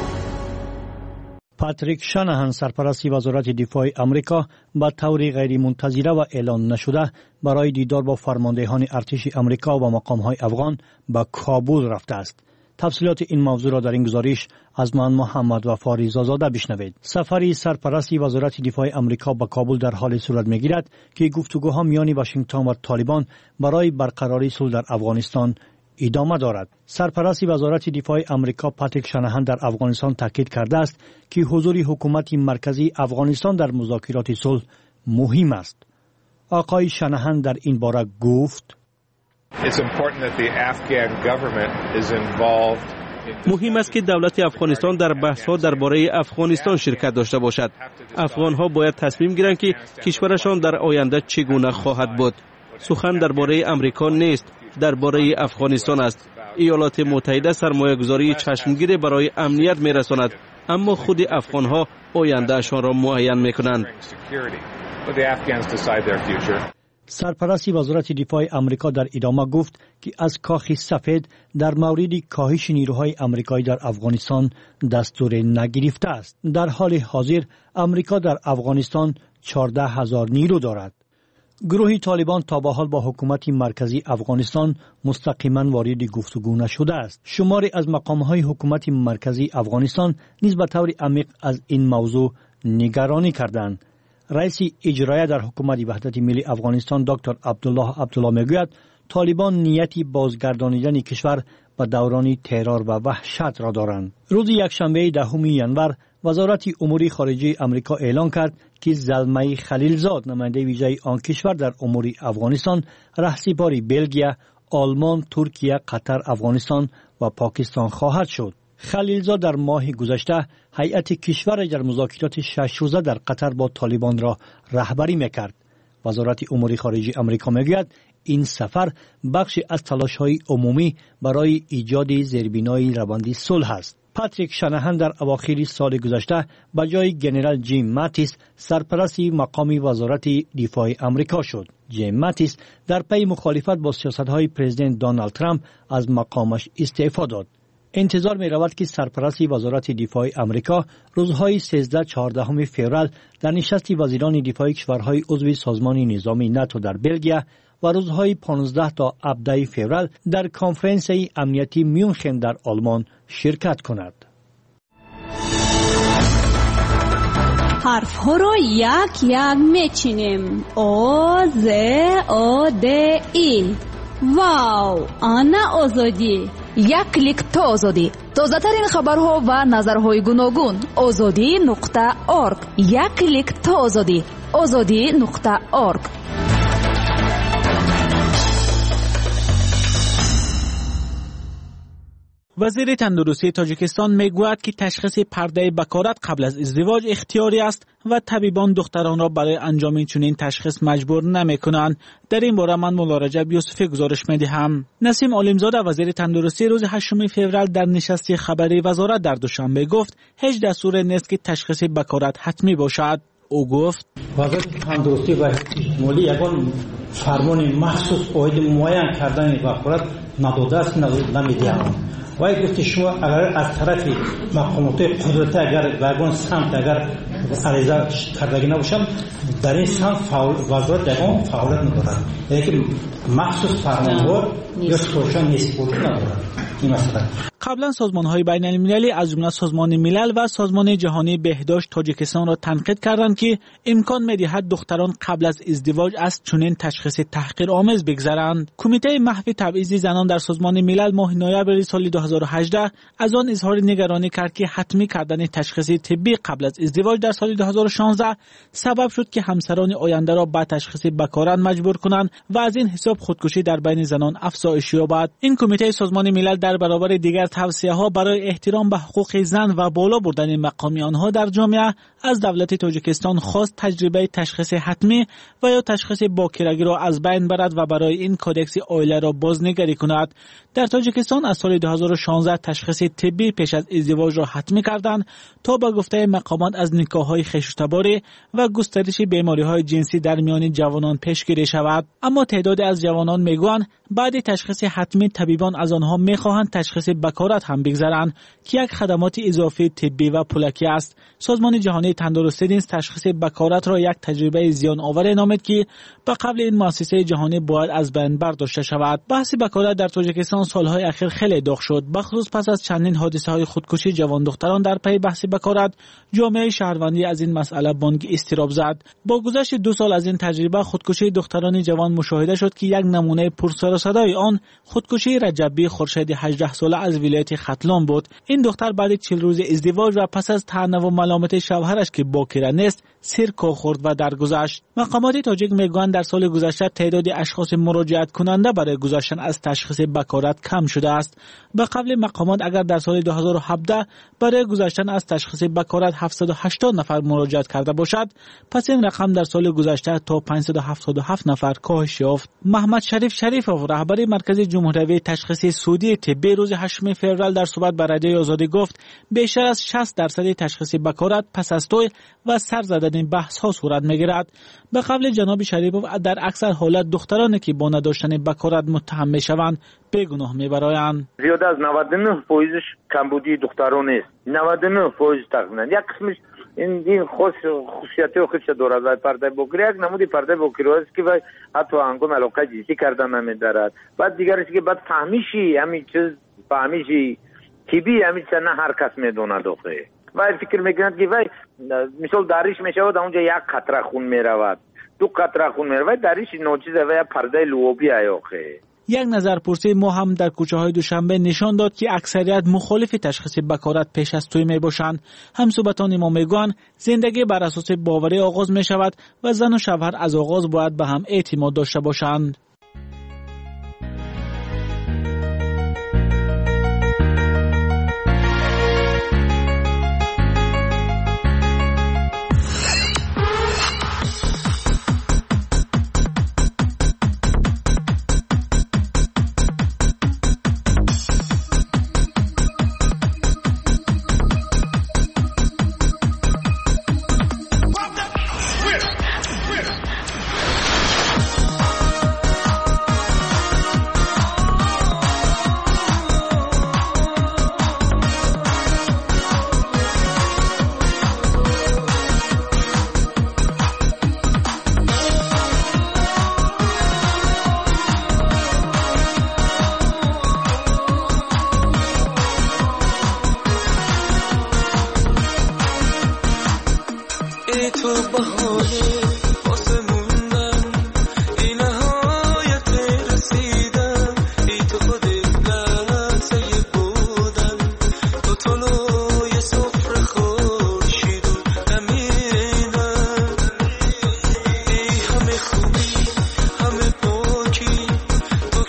پاتریک شانهان سرپرست وزارت دفاع آمریکا به طور غیر منتظره و اعلان نشده برای دیدار با فرماندهان ارتش آمریکا و مقام‌های افغان به کابل رفته است. تفصیلات این موضوع را در این گزارش از من محمد وفا رضازاده بشنوید. سفر سرپرست وزارت دفاع آمریکا به کابل در حال صورت می‌گیرد که گفتگوها میان واشنگتن و طالبان برای برقراری صلح در افغانستان ادامه دارد. سرپرست وزارت دفاع آمریکا پاتریک شانهان در افغانستان تاکید کرده است که حضور حکومت مرکزی افغانستان در مذاکرات صلح مهم است. آقای شانهان در این باره گفت: مهم است که دولت افغانستان در بحث‌ها درباره افغانستان شرکت داشته باشد. افغان‌ها باید تصمیم گیرند که کشورشان در آینده چگونه خواهد بود. سخن درباره امریکا نیست، درباره افغانستان است. ایالات متحده سرمایه‌گذاری چشمگیر برای امنیت می‌رساند، اما خود افغان‌ها آینده‌شان را معین می‌کنند. سرپرست وزارت دفاع آمریکا در ادامه گفت که از کاخ سفید در مورد کاهش نیروهای آمریکایی در افغانستان دستور نگرفته است. در حال حاضر آمریکا در افغانستان چهارده هزار نیرو دارد. گروه طالبان تا به حال با حکومت مرکزی افغانستان مستقیما وارد گفتگو نشده است. شماری از مقام‌های حکومت مرکزی افغانستان نیز به طور عمیق از این موضوع نگرانی کردند. رئیس اجرایی در حکومت وحدت ملی افغانستان دکتر عبدالله عبدالله میگوید طالبان نیتی بازگردانیدن کشور به دوران ترور و وحشت را دارند. روز یکشنبه دهم ژانویه وزارت امور خارجه آمریکا اعلان کرد که زلمه خلیلزاد نماینده ویژه آن کشور در امور افغانستان رهسپار بلژیم، آلمان، ترکیه، قطر، افغانستان و پاکستان خواهد شد. خلیلزاد در ماه گذشته هیئت کشور در مذاکرات شش روزه در قطر با طالبان را رهبری میکرد. وزارت امور خارجه آمریکا میگوید این سفر بخشی از تلاش‌های عمومی برای ایجاد زیربنای روند صلح است. پاتریک شانهان در اواخر سال گذشته به جای جنرال جیم ماتیس سرپرست مقام وزارت دفاع آمریکا شد. جیم ماتیس در پی مخالفت با سیاست‌های پرزیدنت دونالد ترامپ از مقامش استعفا داد. انتظار می رود که سرپرست وزارت دفاع آمریکا روزهای سیزده چهاردهم فوریه در نشست وزیران دفاع کشورهای عضو سازمان نظامی ناتو در بلژیم و روزهای پانزده تا هفده فوریه در کنفرانس امنیتی میونخن در آلمان شرکت کند. حرف ها را یک یک میچینیم. او ز او د ای. واو، آنا آزادی. یک کلیک تا آزادی. تازه ترین خبرها و نظرهای گوناگون. آزادی نقطه اورگ. یک کلیک تا آزادی. آزادی نقطه اورگ. وزیر تندرستی تاجیکستان میگوید که تشخیص پرده بکارت قبل از ازدواج اختیاری است و طبیبان دختران را برای انجام چنین تشخیص مجبور نمی‌کنند. در این باره من مولا رجب یوسفی گزارش می‌دهم. نسیم عالمزاده وزیر تندرستی روز هشتم فوریه در نشست خبری وزارت در دوشنبه گفت هیچ دستور نیست که تشخیص بکارت حتمی باشد. او گفت وزارت تندرستی و مالی یگان فرمان مخصوص باید معین کردن بکارت نداده است، نمی‌دهند. وای گفت شما اگر از طرف مقامات قدرت اگر واگن سمت اگر عریضه کردگی نباشم در این سمت فعال وزارت یگان فعالیت ندارد، یعنی مخصوص فرمانبر یا سپورشان نیست بود ندارد. این مسئله قبلا سازمان‌های بین‌المللی از جمله سازمان ملل و سازمان جهانی بهداشت تاجیکستان را تنقید کردند که امکان می‌دهد دختران قبل از ازدواج از چنین تشخیص تحقیرآمیز بگذرند. کمیته محو تبعیض زنان در سازمان ملل ماه نوامبر سال دو هزار و هجده از آن اظهار نگرانی کرد که حتمی کردن تشخیص طبی قبل از ازدواج در سال دو هزار و شانزده سبب شد که همسران آینده را به تشخیص بکارت مجبور کنند و از این حساب خودکشی در بین زنان افزایش یابد. این کمیته سازمان ملل در برابر دیگر توصیه‌ها برای احترام به حقوق زن و بالا بردن مقام آنها در جامعه از دولت تاجیکستان خواست تجربه تشخیص حتمی و یا تشخیص باکرگی را از بین برد و برای این کودکس عائله را بازنگری کند. در تاجیکستان از سال دو هزار و شانزده تشخیص طبی پیش از ازدواج را حتمی کردند تا به گفته مقامات از نکاح‌های خشونت‌باری و گسترش بیماری‌های جنسی در میان جوانان پیشگیری شود. اما تعدادی از جوانان میگویند بعد تشخیص حتمی طبیبان از آنها می‌خواهند تشخیص بکارت هم بگذارند که یک خدمات اضافی طبی و پولکی است. سازمان جهانی تندرستی نیز تشخیص بکارت را یک تجربه زیان آور نامید که به قبل این مؤسسه جهانی باید از بین برداشته شود. بحث بکارت در تاجیکستان سالهای اخیر خیلی داغ شد، بخصوص پس از چندین حادثه‌های خودکشی جوان دختران در پی بحث بکارت. جامعه شهروندی از این مسئله بانگ اضطراب زد. با گذشت دو سال از این تجربه خودکشی دختران جوان مشاهده شد که یک نمونه پرسر و صدای آن خودکشی رجبی خورشید هجده ساله از ولایت ختلان بود. این دختر بعد چهل روز ازدواج و پس از طعنه و ملامت شوهرش که باکره نیست سیر کو خورد و درگذشت. مقامات تاجیک میگویند در سال گذشته تعداد اشخاص مراجعت کننده برای گذشتن از تشخیص بکارت کم شده است. به قبل مقامات اگر در سال دو هزار و هفده برای گذشتن از تشخیص بکارت هفتصد و هشتاد نفر مراجعت کرده باشد، پس این رقم در سال گذشته تا پانصد و هفتاد و هفت نفر کاهش یافت. محمد شریف شریفov رهبر مرکز جمهوری تشخیص سعودی طبی روز هشتم فوریه در صحبت با رادیوی آزادی گفت بیشتر از شصت درصد تشخیص بکارت پس از توی و سر زدن بحث ها صورت میگیرد. به قبل جناب شریفov در اکثر حالت دخترانی که با نداشتن بکارت متهم میشوند بیگناه میبرایند. زیاده از نود و نه درصد کمبودی دختران است. نود و نه درصد تقریبا یک قسمش این این خاص خصوصیتی و خودش دارد و پرده بکری یک نمودی پرده بکری است که حتی هنگام علاقه جنسی کردن نمیدارد. بعد دیگرش که بعد فهمیشی همین چیز فهمیشی طبی همین چیز نه هر کس میدونه داخل و فکر میکنند که وای مثال دریش میشود اونجا یک قطره خون میرود دو قطره خون میرود دریش ناچیزه و پرده لوبی ایاخه. یک نظرپرسی ما هم در کوچه های دوشنبه نشان داد که اکثریت مخالف تشخیص بکارت پیش از توی می باشند. همصحبتان ما میگویند زندگی بر اساس باوری آغاز می شود و زن و شوهر از آغاز باید به هم اعتماد داشته باشند.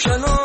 کنار